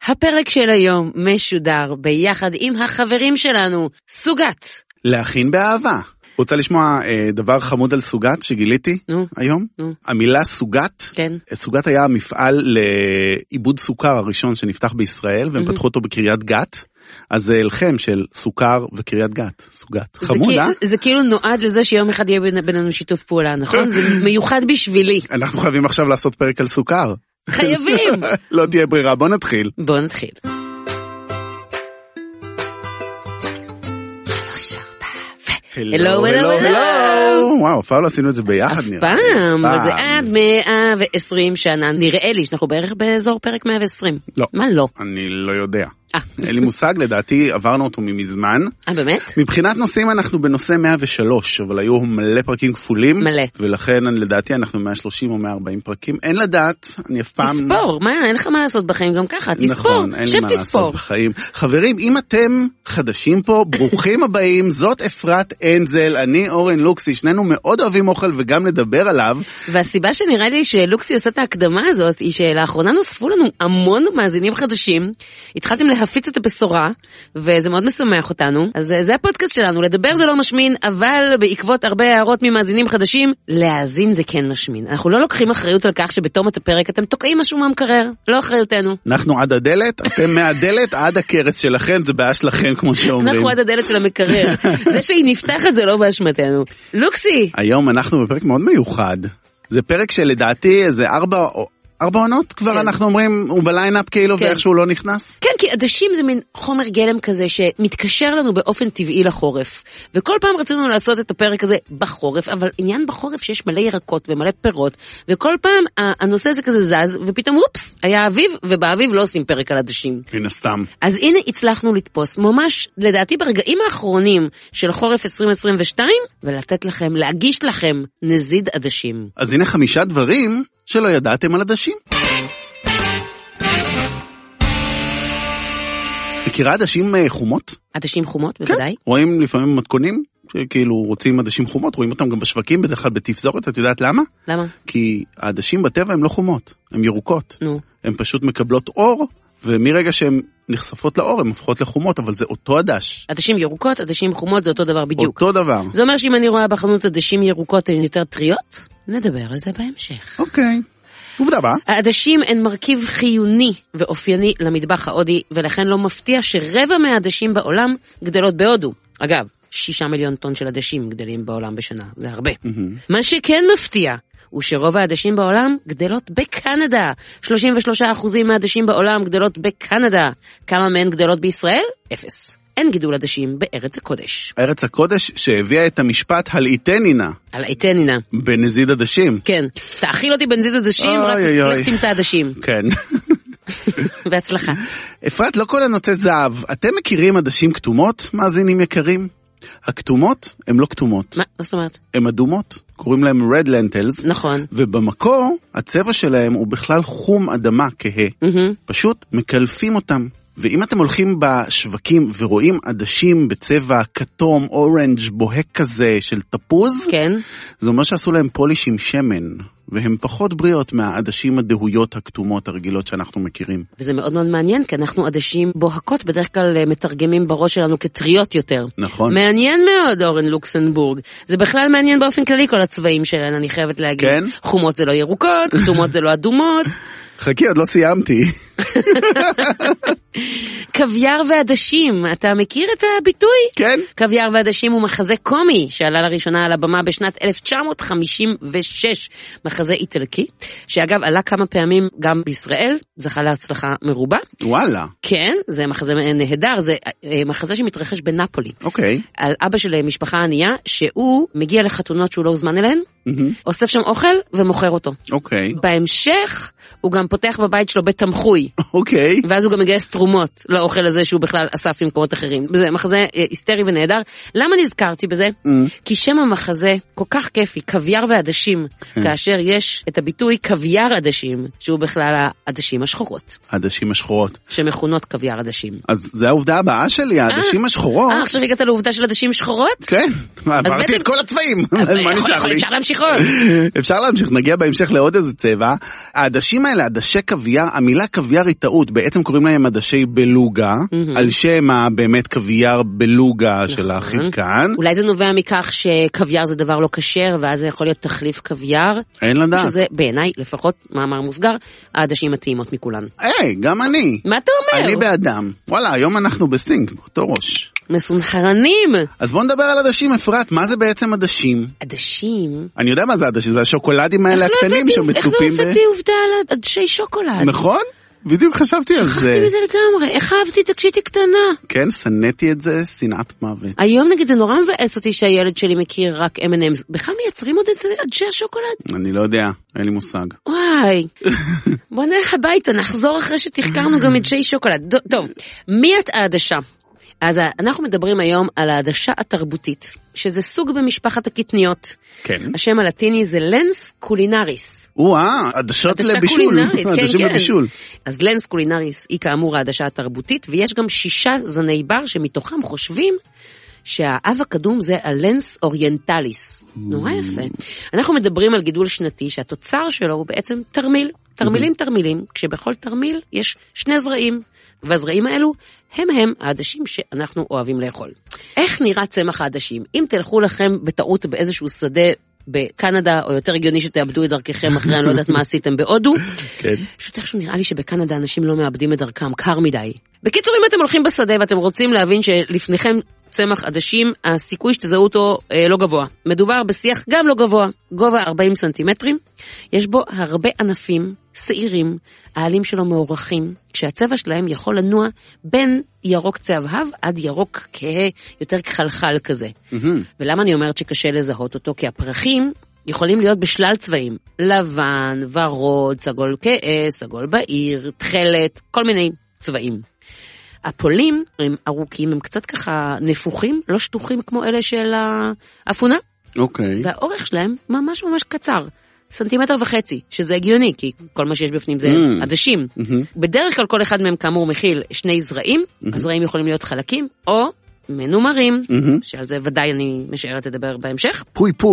הפרק של היום משודר ביחד עם החברים שלנו, סוגת. להכין באהבה. רוצה לשמוע דבר חמוד על סוגת שגיליתי היום? המילה סוגת, כן. סוגת היה המפעל לעיבוד סוכר הראשון שנפתח בישראל, והם פתחו אותו בקריית גת. אז זה אלחם של סוכר וקריית גת, סוגת. חמוד, זה כאילו נועד לזה שיום אחד יהיה בינינו שיתוף פעולה, נכון? זה מיוחד בשבילי. אנחנו חייבים עכשיו לעשות פרק על סוכר. חייבים. לא תהיה ברירה, בוא נתחיל. בוא נתחיל. הלו, הלו, הלו. וואו, אף פעם לא עשינו את זה ביחד. אף פעם, אבל זה עד 120 שנה. נראה לי שאנחנו בערך באזור פרק 120. לא. מה לא? אני לא יודע. אין לי מושג, לדעתי עברנו אותו ממזמן. באמת? מבחינת נושאים אנחנו בנושא 103, אבל היו מלא פרקים כפולים. מלא. ולכן לדעתי אנחנו 130 או 140 פרקים. אין לדעת, אני אף פעם... תספור, מה? אין לך מה לעשות בחיים גם ככה, תספור. נכון, אין לי מה לעשות בחיים. חברים, אם אתם חדשים פה, ברוכים הבאים, זאת אפרת אנזל, אני אורן לוקסי, שנינו מאוד אוהבים אוכל וגם לדבר עליו. והסיבה שנראה לי שלוקסי עושה את ההקדמה הזאת, היא שלאחרונה נוספו לנו המון מאזינים חדשים. התחלתם להפיץ את הבשורה, וזה מאוד משמח אותנו. אז זה הפודקאסט שלנו, לדבר זה לא משמין, אבל בעקבות הרבה הערות ממאזינים חדשים, להאזין זה כן משמין. אנחנו לא לוקחים אחריות על כך שבתום את הפרק אתם תוקעים משהו מהמקרר, לא אחריותנו. אנחנו עד הדלת, אתם מהדלת עד הקרץ שלכם, זה בעיה שלכם כמו שאומרים. אנחנו עד הדלת של המקרר. זה שהיא נפתחת זה לא באשמתנו. לוקסי! היום אנחנו בפרק מאוד מיוחד. זה פרק שלדעתי זה 4 עונות כבר אנחנו אומרים, הוא בליינאפ כאילו ואיכשהו לא נכנס? כן, כי עדשים זה מין חומר גלם כזה שמתקשר לנו באופן טבעי לחורף. וכל פעם רצינו לעשות את הפרק הזה בחורף, אבל עניין בחורף שיש מלא ירקות ומלא פירות, וכל פעם הנושא הזה כזה זז, ופתאום אופס, היה אביב, ובאביב לא עושים פרק על עדשים. הנה סתם. אז הנה הצלחנו לתפוס, ממש לדעתי ברגעים האחרונים של חורף 2022, ולתת לכם, להגיש לכם נזיד עדשים. אז הנה 5 דברים שלא ידעתם על עדשים. מכירה עדשים חומות? עדשים חומות, בוודאי. כן, רואים לפעמים מתכונים, שכאילו רוצים עדשים חומות, רואים אותם גם בשווקים, בדרך כלל בתפזורת, את יודעת למה? למה? כי העדשים בטבע הם לא חומות, הן ירוקות. נו. הן פשוט מקבלות אור, ומרגע שהן נחשפות לאור, הן הופכות לחומות, אבל זה אותו עדש. עדשים ירוקות, עדשים חומות, זה אותו דבר בדיוק. אותו דבר. זה אומר שאם אני רואה בחנות עדשים ירוקות הן יותר טריות, נדבר על זה בהמשך. אוקיי. עובדה בה. העדשים הן מרכיב חיוני ואופייני למטבח ההודי, ולכן לא מפתיע שרבע מהעדשים בעולם גדלות בהודו. אגב, 6 מיליון טון של עדשים גדלים בעולם בשנה, זה הרבה. מה שכן מפתיע, הוא שרוב העדשים בעולם גדלות בקנדה. 33% מהעדשים בעולם גדלות בקנדה. כמה מהן גדלות בישראל? 0. אין גידול עדשים בארץ הקודש. ארץ הקודש שהביאה את המשפט הלעיתנינה. הלעיתנינה. בנזיד עדשים. כן. תאכיל אותי בנזיד עדשים, רק לך תמצא עדשים. כן. בהצלחה. אפרת, לא כל הנוצא זהב. אתם מכירים עדשים כתומות, מאזינים יקרים? הכתומות הן לא כתומות. מה זאת אומרת? הן אדומות, קוראים להם red lentils. נכון. ובמקור, הצבע שלהם הוא בכלל חום אדמה כהה. פשוט מקלפים אותם. ואם אתם הולכים בשווקים ורואים עדשים בצבע כתום, אורנג' בוהק כזה של תפוז, כן. זה אומר שעשו להם פוליש עם שמן, והם פחות בריאות מהעדשים הדהויות הכתומות הרגילות שאנחנו מכירים. וזה מאוד מאוד מעניין, כי אנחנו עדשים בוהקות בדרך כלל מתרגמים בראש שלנו כטריות יותר. נכון. מעניין מאוד, אורן לוקסנבורג. זה בכלל מעניין באופן כללי כל הצבעים שלהן, אני חייבת להגיד. כן? חומות זה לא ירוקות, כתומות זה לא אדומות. חכי, עוד לא סיימתי. קוויאר ועדשים, אתה מכיר את הביטוי? כן. קוויאר ועדשים הוא מחזה קומי שעלה לראשונה על הבמה בשנת 1956, מחזה איטלקי, שאגב עלה כמה פעמים גם בישראל, זכה להצלחה מרובה. וואלה. כן, זה מחזה נהדר, זה מחזה שמתרחש בנפולי. אוקיי. על אבא של משפחה ענייה, שהוא מגיע לחתונות שהוא לא הוזמן אליהן, אוסף שם אוכל ומוכר אותו. אוקיי. בהמשך הוא גם פותח בבית שלו בית תמחוי. אוקיי. ואז הוא גם מגייס תרומות לאוכל הזה שהוא בכלל אסף ממקומות אחרים. זה מחזה היסטרי ונהדר. למה נזכרתי בזה? כי שם המחזה כל כך כיפי, קוויאר ועדשים, כאשר יש את הביטוי קוויאר עדשים, שהוא בכלל העדשים השחורות. העדשים השחורות. שמכונות קוויאר עדשים. אז זה העובדה הבאה שלי, העדשים השחורות. עכשיו הגעת לעובדה של עדשים שחורות? כן, עברתי את כל הצבעים. מה נשאר לי? אפשר להמשיך ממשיכות. אפשר להמשיך, נגיע בהמשך לעוד איזה צבע. העדשים האלה, עדשי קוויאר, המילה קוויאר היא טעות, בעצם קוראים להם עדשי בלוגה, על שם באמת קוויאר בלוגה של החידקן. אולי זה נובע מכך שקוויאר זה דבר לא כשר, ואז זה יכול להיות תחליף קוויאר. אין לדעת. שזה בעיניי, לפחות מאמר מוסגר, העדשים הטעימות מכולן. גם אני. מה אתה אומר? אני באדם. וואלה, היום אנחנו בסינק, באותו ראש. מסונכרנים. אז בוא נדבר על עדשים, אפרת, מה זה בעצם עדשים? עדשים? אני יודע מה זה עדשים, זה השוקולדים האלה הקטנים שמצופים איך לא הבאתי עובדה על עדשי שוקולד? נכון? בדיוק חשבתי על זה. שכחתי מזה לגמרי, איך אהבתי את זה כשהייתי קטנה? כן, שנאתי את זה, שנאת מוות. היום נגיד זה נורא מבאס אותי שהילד שלי מכיר רק M&M's. בכלל מייצרים עוד את עדשי השוקולד? אני לא יודע, אין לי מושג. וואי, בוא נלך הביתה, נחזור אחרי שתחקרנו גם עדשי שוקולד. טוב, מי את העדשה? אז אנחנו מדברים היום על העדשה התרבותית, שזה סוג במשפחת הקטניות. כן. השם הלטיני זה לנס קולינריס. עדשות לבישול. עדשים לבישול. אז לנס קולינריס היא כאמור העדשה התרבותית, ויש גם 6 זני בר שמתוכם חושבים שהאב הקדום זה הלנס אוריינטליס. נורא יפה. אנחנו מדברים על גידול שנתי שהתוצר שלו הוא בעצם תרמיל. תרמילים, כשבכל תרמיל יש 2 זרעים. והזרעים האלו הם העדשים שאנחנו אוהבים לאכול. איך נראה צמח העדשים? אם תלכו לכם בטעות באיזשהו שדה בקנדה, או יותר הגיוני שתאבדו את דרככם אחרי, אני לא יודעת מה עשיתם בהודו, פשוט איכשהו נראה לי שבקנדה אנשים לא מאבדים את דרכם, קר מדי. בקיצור, אם אתם הולכים בשדה ואתם רוצים להבין שלפניכם צמח עדשים, הסיכוי שתזהו אותו לא גבוה. מדובר בשיח גם לא גבוה, גובה 40 סנטימטרים, יש בו הרבה ענפים, שעירים, העלים שלו מאורחים, כשהצבע שלהם יכול לנוע בין ירוק צהבהב עד ירוק כהה, יותר כחלחל כזה. ולמה אני אומרת שקשה לזהות אותו? כי הפרחים יכולים להיות בשלל צבעים, לבן, ורוד, סגול כהה, סגול בהיר, תכלת, כל מיני צבעים. הפולים הם ארוכים, הם קצת ככה נפוחים, לא שטוחים כמו אלה של האפונה. אוקיי. והאורך שלהם ממש ממש קצר. 1.5 סנטימטר, שזה הגיוני, כי כל מה שיש בפנים זה עדשים. בדרך כלל כל אחד מהם כאמור מכיל 2 זרעים, הזרעים יכולים להיות חלקים, או מנומרים, שעל זה ודאי אני משערת לדבר בהמשך.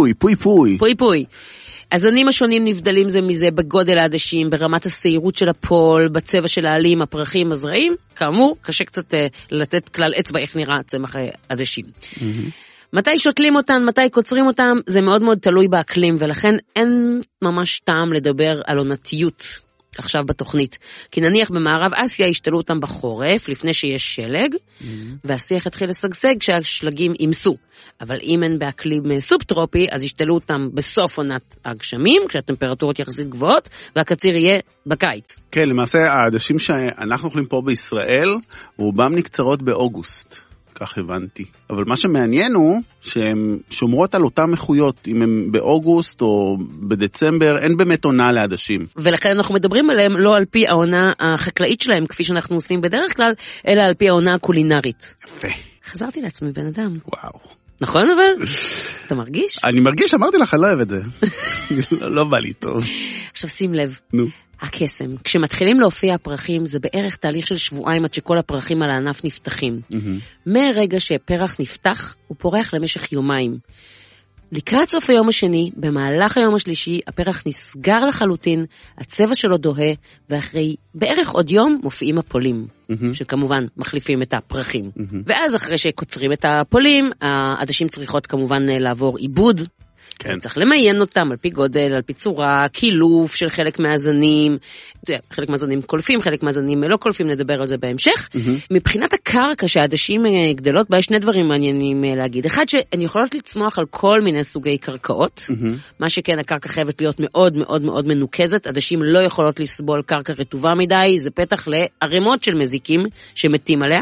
פוי. הזנים השונים נבדלים זה מזה בגודל העדשים, ברמת הסעירות של הפול, בצבע של העלים, הפרחים, הזרעים. כאמור, קשה קצת לתת כלל אצבע איך נראה צמח עדשים. מתי שותלים אותן, מתי קוצרים אותן, זה מאוד מאוד תלוי באקלים, ולכן אין ממש טעם לדבר על עונתיות עכשיו בתוכנית. כי נניח במערב אסיה ישתלו אותם בחורף, לפני שיש שלג, והשיח התחיל לשגשג כשהשלגים ימסו. אבל אם אין באקלים סובטרופי, אז ישתלו אותם בסוף עונת הגשמים, כשהטמפרטורות יחסית גבוהות, והקציר יהיה בקיץ. כן, למעשה העדשים שאנחנו אוכלים פה בישראל, רובם נקצרות באוגוסט. כך הבנתי. אבל מה שמעניין הוא שהן שומרות על אותן איכויות, אם הן באוגוסט או בדצמבר, אין באמת עונה לעדשים. ולכן אנחנו מדברים עליהם לא על פי העונה החקלאית שלהם, כפי שאנחנו עושים בדרך כלל, אלא על פי העונה הקולינרית. יפה. חזרתי לעצמי בן אדם. וואו. נכון אבל? אתה מרגיש? אני מרגיש, אמרתי לך, אני לא אוהב את זה. לא בא לי טוב. עכשיו שים לב. נו. הקסם. כשמתחילים להופיע הפרחים, זה בערך תהליך של שבועיים עד שכל הפרחים על הענף נפתחים. מרגע שפרח נפתח, הוא פורח למשך יומיים. לקראת סוף היום השני, במהלך היום השלישי, הפרח נסגר לחלוטין, הצבע שלו דוהה, ואחרי בערך עוד יום מופיעים הפולים, שכמובן מחליפים את הפרחים. ואז אחרי שקוצרים את הפולים, העדשים צריכות כמובן לעבור עיבוד, כן. צריך למיין אותם על פי גודל, על פי צורה, קילוף של חלק מהזנים, חלק מהזנים קולפים, חלק מהזנים לא קולפים, נדבר על זה בהמשך. מבחינת הקרקע שהעדשים גדלות, בה יש 2 דברים מעניינים להגיד. אחד, שהן יכולות לצמוח על כל מיני סוגי קרקעות, מה שכן, הקרקע חייבת להיות מאוד מאוד מאוד מנוקזת, עדשים לא יכולות לסבול קרקע רטובה מדי, זה פתח לערימות של מזיקים שמתים עליה.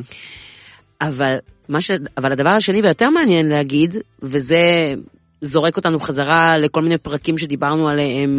אבל הדבר השני ויותר מעניין להגיד, וזה זורק אותנו חזרה לכל מיני פרקים שדיברנו עליהם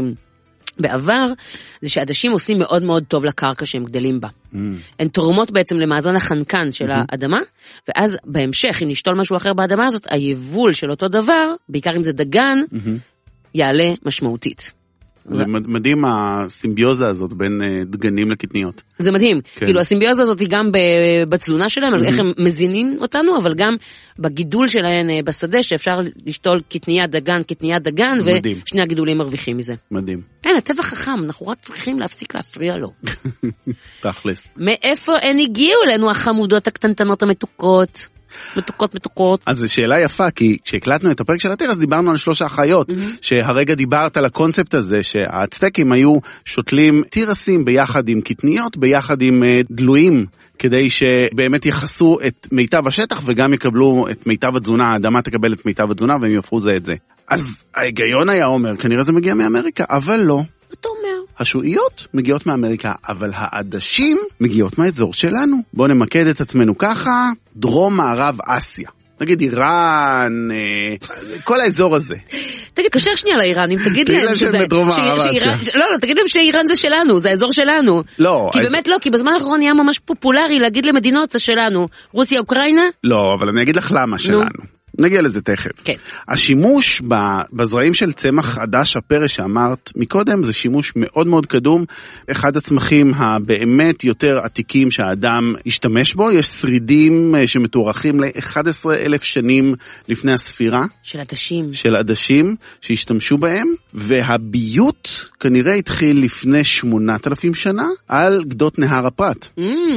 בעבר, זה שעדשים עושים מאוד מאוד טוב לקרקע שהם גדלים בה. הן תורמות בעצם למאזן החנקן של האדמה, ואז בהמשך, אם נשתול משהו אחר באדמה הזאת, היבול של אותו דבר, בעיקר אם זה דגן, יעלה משמעותית. מדהים הסימביוזה הזאת בין דגנים לקטניות. זה מדהים, כאילו הסימביוזה הזאת היא גם בתזונה שלהם, איך הם מזינים אותנו, אבל גם בגידול שלהם בשדה, שאפשר לשתול קטניה דגן, ושני הגידולים מרוויחים מזה. מדהים. אין, הטבע חכם, אנחנו רק צריכים להפסיק להפריע לו. תכלס. מאיפה הן הגיעו אלינו החמודות הקטנטנות המתוקות? מתוקות. אז זו שאלה יפה, כי כשהקלטנו את הפרק של התיר, אז דיברנו על 3 אחיות, שהרגע דיברת על הקונספט הזה, שהאצטקים היו שותלים תירסים ביחד עם קטניות, ביחד עם דלויים, כדי שבאמת יחסו את מיטב השטח, וגם יקבלו את מיטב התזונה, האדמה תקבל את מיטב התזונה, והם יופרו זה את זה. אז ההיגיון היה אומר, כנראה זה מגיע מאמריקה, אבל לא. אתה אומר? השועיות מגיעות מאמריקה, אבל העדשים מגיעות מהאזור שלנו. בואו נמקד את עצמנו ככה, דרום מערב אסיה. נגיד איראן, כל האזור הזה. תגיד, קשר שנייה לאיראנים, תגיד להם שזה... לא, תגיד להם שאיראן זה שלנו, זה האזור שלנו. לא. כי באמת לא, כי בזמן האחרון נהיה ממש פופולרי להגיד למדינות זה שלנו. רוסיה, אוקראינה? לא, אבל אני אגיד לך למה שלנו. נגיע לזה תכף. כן. השימוש בזרעים של צמח עדש הפרא שאמרת מקודם, זה שימוש מאוד מאוד קדום. אחד הצמחים הבאמת יותר עתיקים שהאדם השתמש בו, יש שרידים שמתוארכים ל-11,000 שנים לפני הספירה. של עדשים שהשתמשו בהם, והביות כנראה התחיל לפני 8,000 שנה על גדות נהר הפרת.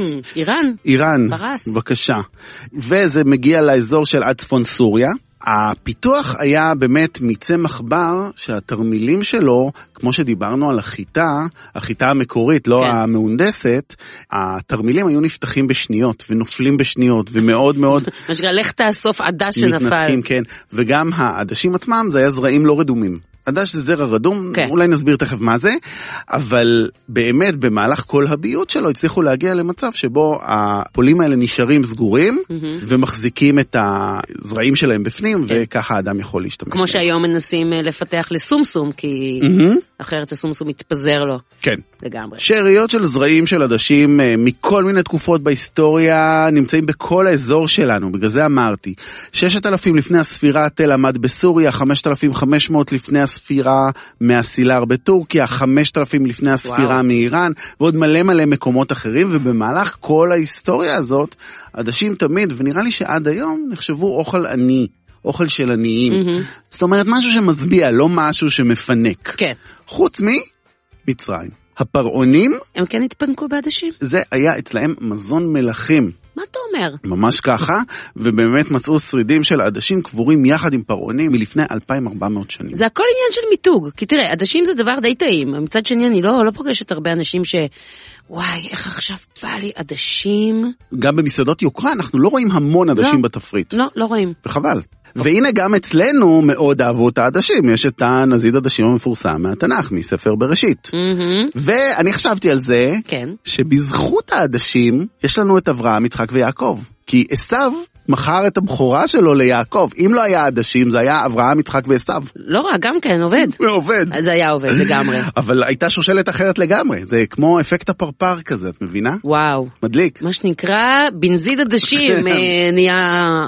איראן, פרס. בבקשה. וזה מגיע לאזור של עד צפון סוריה. הפיתוח היה באמת מצמח בר שהתרמילים שלו, כמו שדיברנו על החיטה המקורית, לא המהונדסת, התרמילים היו נפתחים בשניות ונופלים בשניות ומאוד מאוד... מה שקרה, לך תאסוף עדש שנפל. מתנתקים, כן. וגם העדשים עצמם זה היה זרעים לא רדומים. עדש זה זרע רדום, אולי נסביר תכף מה זה, אבל באמת במהלך כל הביות שלו הצליחו להגיע למצב שבו הפולים האלה נשארים סגורים, ומחזיקים את הזרעים שלהם בפנים, וככה האדם יכול להשתמש. כמו שהיום מנסים לפתח לסומסום, כי אחרת הסומסום מתפזר לו. כן. לגמרי. שאריות של זרעים של עדשים מכל מיני תקופות בהיסטוריה נמצאים בכל האזור שלנו, בגלל זה אמרתי. 6,000 לפני הספירה תל עמד בסוריה, 5,500 לפני הספירה מהסילר בטורקיה, 5,000 לפני הספירה מאיראן, ועוד מלא מקומות אחרים, ובמהלך כל ההיסטוריה הזאת, עדשים תמיד, ונראה לי שעד היום נחשבו אוכל עני. אוכל של עניים. זאת אומרת, משהו שמזביע, לא משהו שמפנק. כן. חוץ מצרים. הפרעונים... הם כן התפנקו בעדשים? זה היה אצלהם מזון מלכים. מה אתה אומר? ממש ככה, ובאמת מצאו שרידים של עדשים קבורים יחד עם פרעונים מלפני 2,400 שנים. זה הכל עניין של מיתוג, כי תראה, עדשים זה דבר די טעים. מצד שני, אני לא פוגשת הרבה אנשים וואי, איך עכשיו בא לי עדשים? גם במסעדות יוקרה אנחנו לא רואים המון עדשים בתפריט. לא רואים. וחבל. והנה גם אצלנו מאוד אהבו את העדשים, יש את הנזיד עדשים המפורסם מהתנ"ך, מספר בראשית. ואני חשבתי על זה, שבזכות העדשים יש לנו את אברהם, יצחק ויעקב. כי עשיו מכר את הבכורה שלו ליעקב. אם לא היה עדשים, זה היה אברהם, יצחק ועשיו. לא רע, גם כן, עובד. עובד. זה היה עובד לגמרי. אבל הייתה שושלת אחרת לגמרי. זה כמו אפקט הפרפר כזה, את מבינה? וואו. מדליק. מה שנקרא, בנזיד עדשים נהיה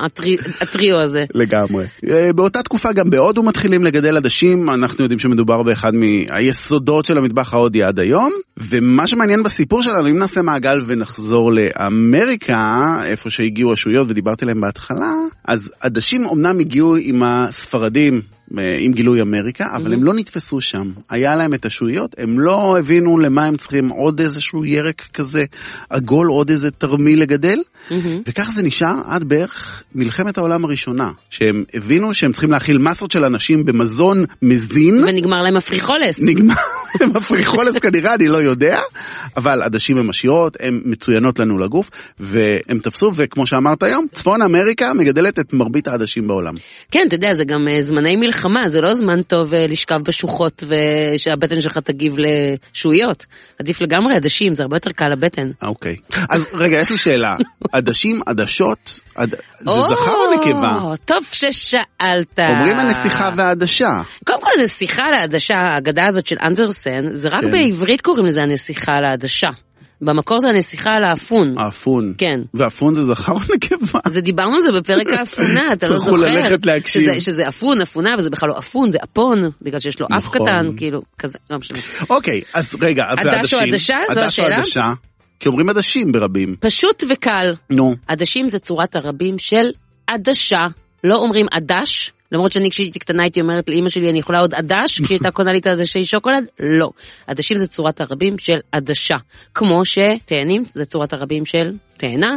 הטריו הזה. לגמרי. באותה תקופה גם בהודו מתחילים לגדל עדשים. אנחנו יודעים שמדובר באחד מהיסודות של המטבח ההודי עד היום. ומה שמעניין בסיפור שלנו, אם נעשה מעגל ונחזור לאמריקה, איפה שהגיעו השועיות ודיברתי להם בהתחלה, אז עדשים אומנם הגיעו עם הספרדים, עם גילוי אמריקה, אבל הם לא נתפסו שם. היה להם את השועיות, הם לא הבינו למה הם צריכים עוד איזשהו ירק כזה עגול, עוד איזה תרמיל לגדל, וכך זה נשאר עד בערך מלחמת העולם הראשונה, שהם הבינו שהם צריכים להכיל מסות של אנשים במזון מזין. ונגמר להם הפריחולס. נגמר להם הפריחולס כנראה, אני לא יודע, אבל עדשים הם עשירות, הם מצוינות לנו לגוף, והם תפסו, וכמו שאמרת היום, צפון אמריקה מגדלת את מרבית העדשים בעולם. כן, אתה יודע, זה גם זמני מלחמה, זה לא זמן טוב לשכב בשוחות ושהבטן שלך תגיב לשועיות. עדיף לגמרי עדשים, זה הרבה יותר קל לבטן. אוקיי. אז רגע, יש לי שאלה. עדשים, עדשות, זה זכר או נקבה? טוב ששאלת. אומרים הנסיכה והעדשה. קודם כל הנסיכה לעדשה, האגדה הזאת של אנדרסן, זה רק בעברית קוראים לזה הנסיכה לעדשה. במקור זה הנסיכה על האפון. האפון. כן. והאפון זה זכר או נקבה? זה דיברנו על זה בפרק האפונה, אתה לא זוכר. צריכו ללכת להקשיב. שזה אפון, אפונה, וזה בכלל לא אפון, זה אפון, בגלל שיש לו אף קטן, כאילו, כזה, לא משנה. אוקיי, אז רגע, אז זה עדש או עדשה, זו השאלה? עדש או עדשה, כי אומרים עדשים ברבים. פשוט וקל. נו. עדשים זה צורת הרבים של עדשה, לא אומרים עדש, למרות שאני כשהייתי קטנה הייתי אומרת לאמא שלי אני יכולה עוד עדש, כשהייתה קונה לי את עדשי שוקולד, לא. עדשים זה צורת הרבים של עדשה, כמו שתאנים זה צורת הרבים של תאנה,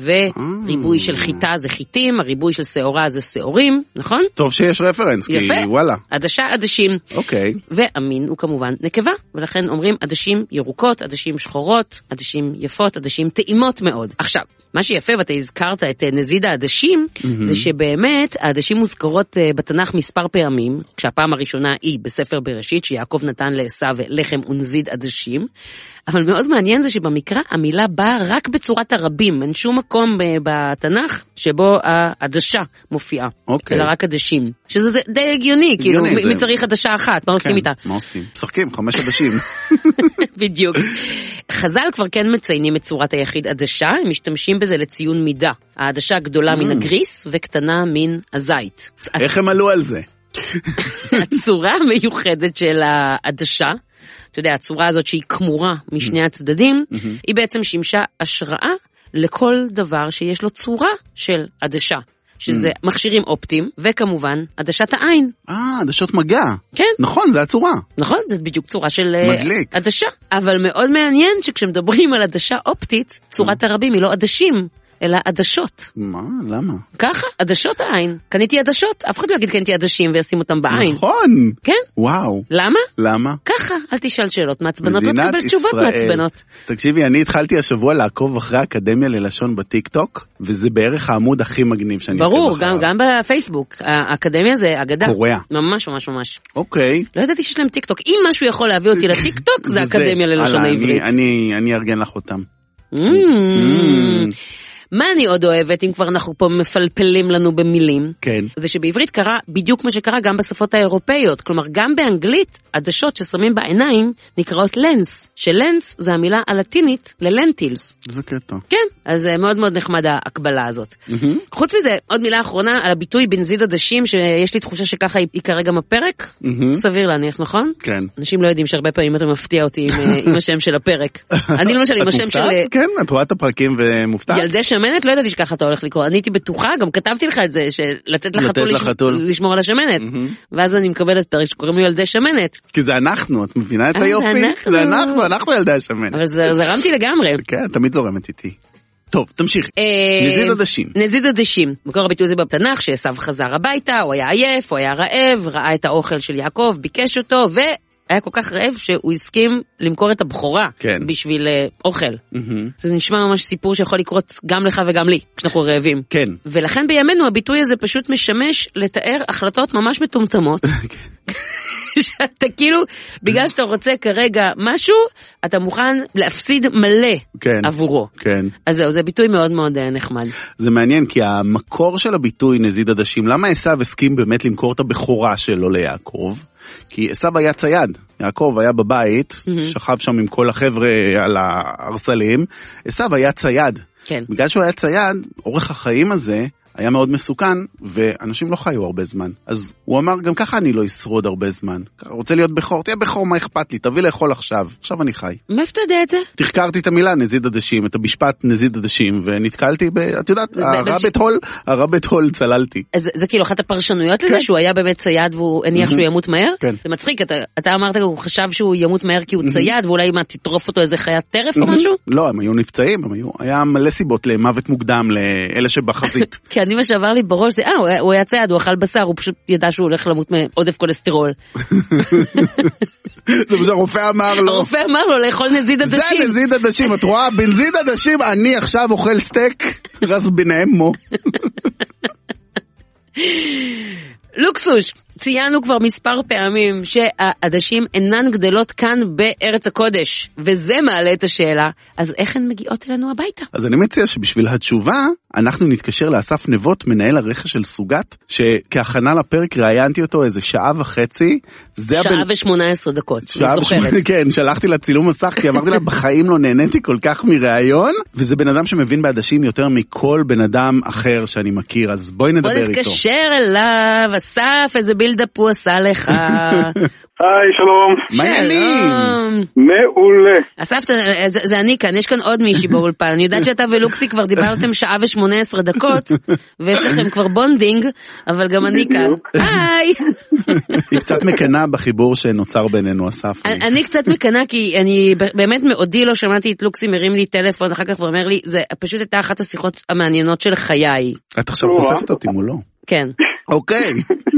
וריבוי של חיטה זה חיטים, הריבוי של שעורה זה שעורים, נכון? טוב שיש רפרנס, כי וואלה. עדשה, עדשים. אוקיי. והמין הוא כמובן נקבה, ולכן אומרים עדשים ירוקות, עדשים שחורות, עדשים יפות, עדשים טעימות מאוד. עכשיו, מה שיפה, ואתה הזכרת את נזיד העדשים, זה שבאמת העדשים מוזכרות בתנ"ך מספר פעמים, כשהפעם הראשונה היא בספר בראשית, שיעקב נתן לעשיו לחם ונזיד עדשים, אבל מאוד מעניין זה שבמקרא המילה באה רק בצורת הרבים, אין שום מקום בתנ"ך שבו העדשה מופיעה, אלא רק עדשים, שזה די הגיוני, כאילו מי צריך עדשה אחת, מה עושים איתה? מה עושים? משחקים, 5 עדשים. בדיוק. חז"ל כבר כן מציינים את צורת היחיד עדשה, הם משתמשים בזה לציון מידה, העדשה גדולה מן הגריס וקטנה מן הזית. איך הם עלו על זה? הצורה המיוחדת של העדשה, אתה יודע, הצורה הזאת שהיא כמורה משני הצדדים, היא בעצם שימשה השראה לכל דבר שיש לו צורה של עדשה, שזה מכשירים אופטיים, וכמובן עדשת העין. עדשות מגע. כן. נכון, זה הצורה. נכון, זה בדיוק צורה של מדליק. עדשה. אבל מאוד מעניין שכשמדברים על עדשה אופטית, צורת הרבים היא לא עדשים, אלא עדשות. מה? למה? ככה, עדשות העין. קניתי עדשות, אף אחד לא יגיד קניתי עדשים וישים אותם בעין. נכון. כן? וואו. למה? למה? ככה, אל תשאל שאלות מעצבנות, לא תקבל תשובות מעצבנות. תקשיבי, אני התחלתי השבוע לעקוב אחרי האקדמיה ללשון בטיק-טוק, וזה בערך העמוד הכי מגניב שאני עוקב אחריו. ברור, גם בפייסבוק. האקדמיה זה אגדה. קורע. ממש ממש ממש. אוקיי. לא ידעתי שיש להם טיק-טוק. אם משהו יכול להביא אותי לטיק-טוק, זה האקדמיה ללשון העברית. אני ארגן לך אותם. מה אני עוד אוהבת, אם כבר אנחנו פה מפלפלים לנו במילים? כן. זה שבעברית קרה בדיוק מה שקרה גם בשפות האירופאיות, כלומר גם באנגלית, עדשות ששמים בעיניים נקראות לנס, שלנס זה המילה הלטינית ללנטילס. זה קטע. כן, אז מאוד מאוד נחמד ההקבלה הזאת. חוץ מזה, עוד מילה אחרונה על הביטוי בנזיד עדשים, שיש לי תחושה שככה יקרא גם הפרק, סביר להניח, נכון? כן. אנשים לא יודעים שהרבה פעמים אתה מפתיע אותי עם השם של הפרק. אני למשל עם השם של... כן, את רואה את הפרקים ומופתעת. ילדי שמנת, לא ידעתי שככה אתה הולך לקרוא, אני הייתי בטוחה, גם כתבתי לך את זה, שלתת לחתול לשמור על השמנת, ואז אני מקבלת פרק שקוראים לי ילדי שמנת. כי זה אנחנו, את מבינה את היופי? זה אנחנו ילדי השמנת. אבל זרמתי לגמרי. כן, תמיד זורמת איתי. טוב, תמשיך. נזיד עדשים. נזיד עדשים. מקור הביטוי זה בתנ"ך, שעשיו חזר הביתה, הוא היה עייף, הוא היה רעב, ראה את האוכל של יעקב, ביקש אותו, היה כל כך רעב שהוא הסכים למכור את הבכורה בשביל אוכל. זה נשמע ממש סיפור שיכול לקרות גם לך וגם לי, כשאנחנו רעבים. כן. ולכן בימינו הביטוי הזה פשוט משמש לתאר החלטות ממש מטומטמות. שאתה כאילו, בגלל שאתה רוצה כרגע משהו, אתה מוכן להפסיד מלא עבורו. כן. אז זהו, זה ביטוי מאוד מאוד נחמד. זה מעניין, כי המקור של הביטוי נזיד עדשים, למה עשיו הסכים באמת למכור את הבכורה שלו ליעקב? כי עשיו היה צייד, יעקב היה בבית, שכב שם עם כל החבר'ה על הארסלים, עשיו היה צייד. כן. בגלל שהוא היה צייד, אורך החיים הזה היה מאוד מסוכן, ואנשים לא חיו הרבה זמן. אז הוא אמר, גם ככה אני לא אשרוד הרבה זמן. רוצה להיות בכור, תהיה בכור, מה אכפת לי? תביא לאכול עכשיו. עכשיו אני חי. מאיפה אתה יודע את זה? תחקרתי את המילה נזיד עדשים, את המשפט נזיד עדשים, ונתקלתי את יודעת, הרבית הול צללתי. זה כאילו אחת הפרשנויות לזה, שהוא היה באמת צייד והוא הניח שהוא ימות מהר? כן. זה מצחיק, אתה אמרת, הוא חשב שהוא ימות מהר כי הוא צייד, ואולי מה, תטרוף אותו איזה חיית טרף או משהו? לא, הם היו נפצעים, היה מלא סיבות למוות מוקדם לאלה שבחזית. אני מה שעבר לי בראש זה, הוא היה צייד, הוא אכל בשר, הוא פשוט ידע שהוא הולך למות מעודף כולסטרול. זה מה שהרופא אמר לו. הרופא אמר לו לאכול נזיד עדשים. זה נזיד עדשים, את רואה? בנזיד עדשים, אני עכשיו אוכל סטייק, רס ביניהם מו. לוקסוש, ציינו כבר מספר פעמים שהעדשים אינן גדלות כאן בארץ הקודש, וזה מעלה את השאלה, אז איך הן מגיעות אלינו הביתה? אז אני מציע שבשביל התשובה, אנחנו נתקשר לאסף נבות, מנהל הרכש של סוגת, שכהכנה לפרק ראיינתי אותו איזה שעה וחצי. שעה ו18 דקות, אני זוכרת. כן, שלחתי לה צילום מסך, כי אמרתי לה, בחיים לא נהניתי כל כך מראיון, וזה בן אדם שמבין בעדשים יותר מכל בן אדם אחר שאני מכיר, אז בואי נדבר איתו. בוא נתקשר אליו, אסף, איזה בילדאפ הוא עשה לך. היי, שלום. מה העניינים? מעולה. אסף, זה אני כאן, יש כאן עוד מישהי באולפן. אני יודעת שאתה ולוקסי כבר דיברתם שעה ו18 דקות, ויש לכם כבר בונדינג, אבל גם אני כאן. היי! היא קצת מקנה בחיבור שנוצר בינינו, אסף. אני קצת מקנה, כי אני באמת מעודי לא שמעתי את לוקסי מרים לי טלפון, אחר כך ואומר לי, זה פשוט הייתה אחת השיחות המעניינות של חיי. את עכשיו חושפת אותי מולו. כן. אוקיי.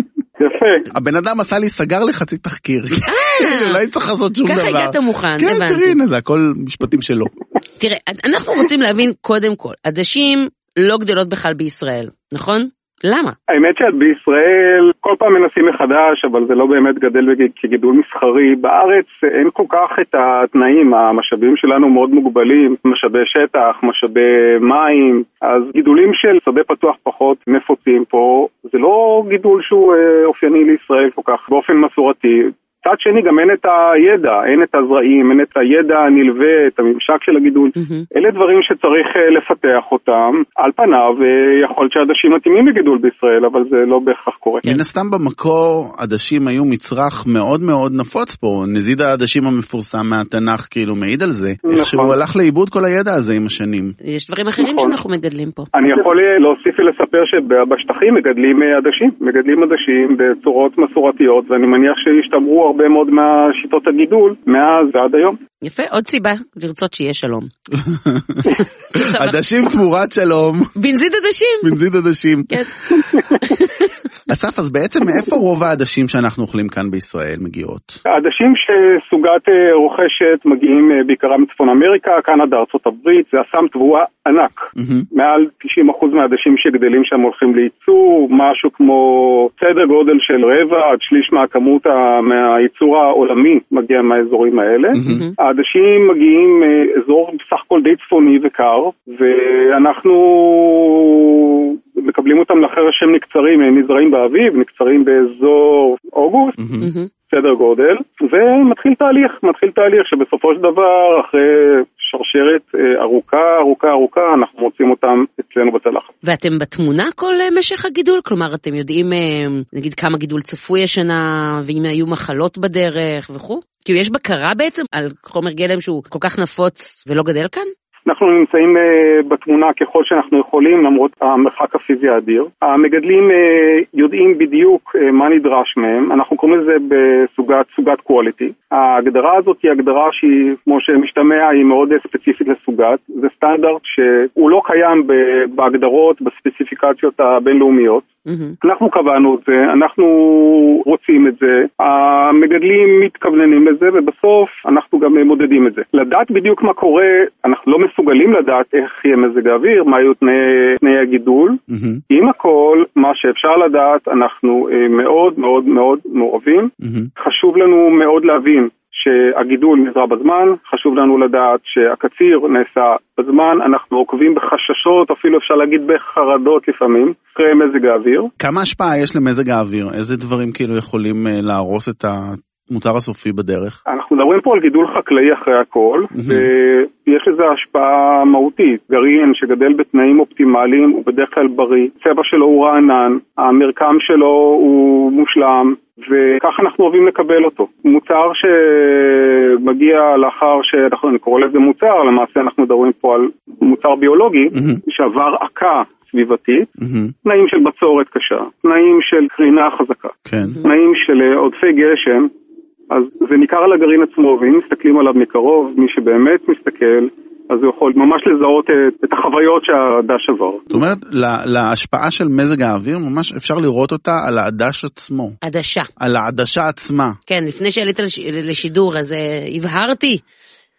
יפה. הבן אדם עשה לי סגר לחצי תחקיר. לא היית צריך לעשות שום דבר. ככה הגעת מוכן, הבנתי. כן, תראי, זה הכל משפטים שלו. תראה, אנחנו רוצים להבין קודם כל, עדשים לא גדלות בכלל בישראל, נכון? למה? האמת שבישראל כל פעם מנסים מחדש, אבל זה לא באמת גדל כגידול מסחרי. בארץ אין כל כך את התנאים, המשאבים שלנו מאוד מוגבלים, משאבי שטח, משאבי מים, אז גידולים של שדה פתוח פחות נפוצים פה, זה לא גידול שהוא אופייני לישראל כל כך באופן מסורתי. צד שני גם אין את הידע, אין את הזרעים, אין את הידע הנלווה, את הממשק של הגידול. אלה דברים שצריך לפתח אותם. על פניו, יכול להיות שעדשים מתאימים לגידול בישראל, אבל זה לא בהכרח קורה. מן הסתם במקור, עדשים היו מצרך מאוד מאוד נפוץ פה. נזיד העדשים המפורסם מהתנ"ך כאילו מעיד על זה. איך שהוא הלך לאיבוד כל הידע הזה עם השנים. יש דברים אחרים שאנחנו מגדלים פה. אני יכול להוסיף ולספר שבשטחים מגדלים עדשים בצורות מסורתיות, ואני מניח שהשתמרו הרבה מאוד מהשיטות הגידול מאז ועד היום. יפה, עוד סיבה לרצות שיהיה שלום. עדשים תמורת שלום. בנזיד עדשים. בנזיד עדשים. כן. אסף, אז בעצם מאיפה רוב העדשים שאנחנו אוכלים כאן בישראל מגיעות? העדשים שסוגת רוכשת מגיעים בעיקרם מצפון אמריקה, קנדה, ארצות הברית, זה אסם תבואה ענק. מעל 90% מהעדשים שגדלים שם הולכים לייצור, משהו כמו סדר גודל של רבע עד שליש מהכמות מהייצור העולמי מגיע מהאזורים האלה. העדשים מגיעים אזור בסך הכל די צפוני וקר, ואנחנו מקבלים אותם לאחר שהם נקצרים, הם נזרעים באביב, נקצרים באזור אוגוסט, סדר גודל, ומתחיל תהליך שבסופו של דבר, אחרי שרשרת ארוכה, אנחנו מוצאים אותם אצלנו בצלחת. ואתם בתמונה כל משך הגידול? כלומר, אתם יודעים, נגיד, כמה גידול צפוי השנה, ואם היו מחלות בדרך וכו'? כי יש בקרה בעצם על חומר גלם שהוא כל כך נפוץ ולא גדל כאן? אנחנו נמצאים בתמונה ככל שאנחנו יכולים, למרות המרחק הפיזי האדיר. המגדלים יודעים בדיוק מה נדרש מהם. אנחנו קוראים לזה בסוגת קואליטי. ההגדרה הזאת היא הגדרה שהיא, כמו שמשתמע, היא מאוד ספציפית לסוגת. זה סטנדרט שהוא לא קיים בהגדרות, בספציפיקציות הבינלאומיות. אנחנו קבענו את זה, אנחנו רוצים את זה, המגדלים מתכווננים לזה, ובסוף אנחנו גם מודדים את זה. לדעת בדיוק מה קורה, אנחנו לא מסוגלים לדעת איך יהיה מזג האוויר, מה יהיו תנאי הגידול. עם הכל, מה שאפשר לדעת, אנחנו מאוד מאוד מאוד מעורבים. חשוב לנו מאוד להבין שהגידול נזרע בזמן, חשוב לנו לדעת שהקציר נעשה בזמן, אנחנו עוקבים בחששות, אפילו אפשר להגיד בחרדות לפעמים, אחרי מזג האוויר. כמה השפעה יש למזג האוויר? איזה דברים כאילו יכולים להרוס את המוצר הסופי בדרך? אנחנו מדברים פה על גידול חקלאי אחרי הכל, ויש לזה השפעה מהותית. גרעין שגדל בתנאים אופטימליים הוא בדרך כלל בריא, צבע שלו הוא רענן, המרקם שלו הוא מושלם, וכך אנחנו אוהבים לקבל אותו. מוצר שמגיע לאחר שאנחנו נקרא לזה מוצר, למעשה אנחנו מדברים פה על מוצר ביולוגי, שעבר עקה סביבתית, תנאים של בצורת קשה, תנאים של קרינה חזקה, תנאים של עודפי גשם, אז זה ניכר על הגרעין עצמו, ואם מסתכלים עליו מקרוב, מי שבאמת מסתכל, אז הוא יכול ממש לזהות את החוויות שהעדש עבר. זאת אומרת, להשפעה של מזג האוויר, ממש אפשר לראות אותה על העדש עצמו. עדשה. על העדשה עצמה. כן, לפני שעלית לשידור, אז הבהרתי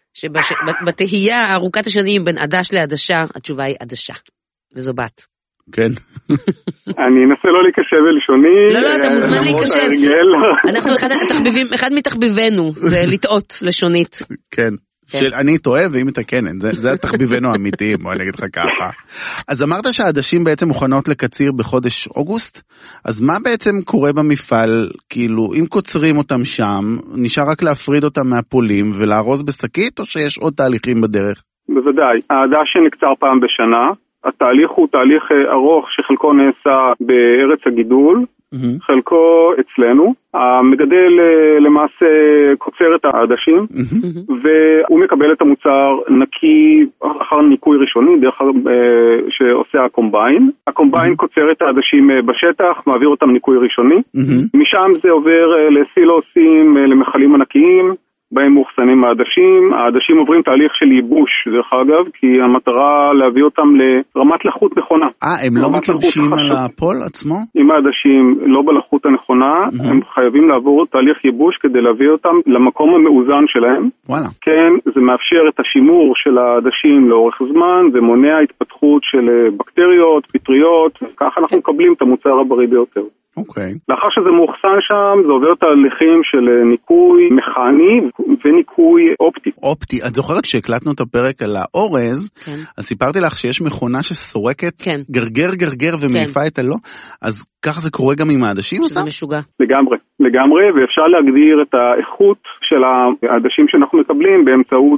שבתהייה ארוכת השנים בין עדש לעדשה, התשובה היא עדשה. וזו בת. כן. אני אנסה לא להיקשה בלשוני. לא, אתה מוזמן להיקשה. אנחנו אחד מתחביבנו, זה לטעות לשונית. כן. אני טועה והיא מתקנת, זה התחביבנו האמיתיים, בוא אני אגיד לך ככה. אז אמרת שהעדשים בעצם מוכנות לקציר בחודש אוגוסט, אז מה בעצם קורה במפעל, כאילו, אם קוצרים אותם שם, נשאר רק להפריד אותם מהפולים ולארוז בשקית, או שיש עוד תהליכים בדרך? בוודאי, העדש נקצר פעם בשנה, התהליך הוא תהליך ארוך שחלקו נעשה בארץ הגידול, חלקו אצלנו. המגדל למעשה קוצר את העדשים, והוא מקבל את המוצר נקי אחר ניקוי ראשוני, דרך שעושה הקומביין. הקומביין קוצר את העדשים בשטח, מעביר אותם ניקוי ראשוני. משם זה עובר לסילוסים, למחלים ענקיים, בהם מאוחסנים העדשים. העדשים עוברים תהליך של ייבוש, דרך אגב, כי המטרה להביא אותם לרמת לחות נכונה. הם לא מתלבשים על הפול עצמו? אם העדשים לא בלחות הנכונה, הם חייבים לעבור תהליך ייבוש כדי להביא אותם למקום המאוזן שלהם. וואלה. כן, זה מאפשר את השימור של העדשים לאורך זמן, ומונע התפתחות של בקטריות, פטריות, וכך אנחנו מקבלים את המוצר הבריא ביותר. אוקיי. לאחר שזה מאוחסן שם, זה עובר תהליכים של ניקוי מכני וניקוי אופטי. אופטי, את זוכרת שהקלטנו את הפרק על האורז, אז סיפרתי לך שיש מכונה שסורקת גרגר ומניפה את הלא, אז ככה זה קורה גם עם העדשים? שזה משוגע. לגמרי, ואפשר להגדיר את האיכות של העדשים שאנחנו מקבלים באמצעות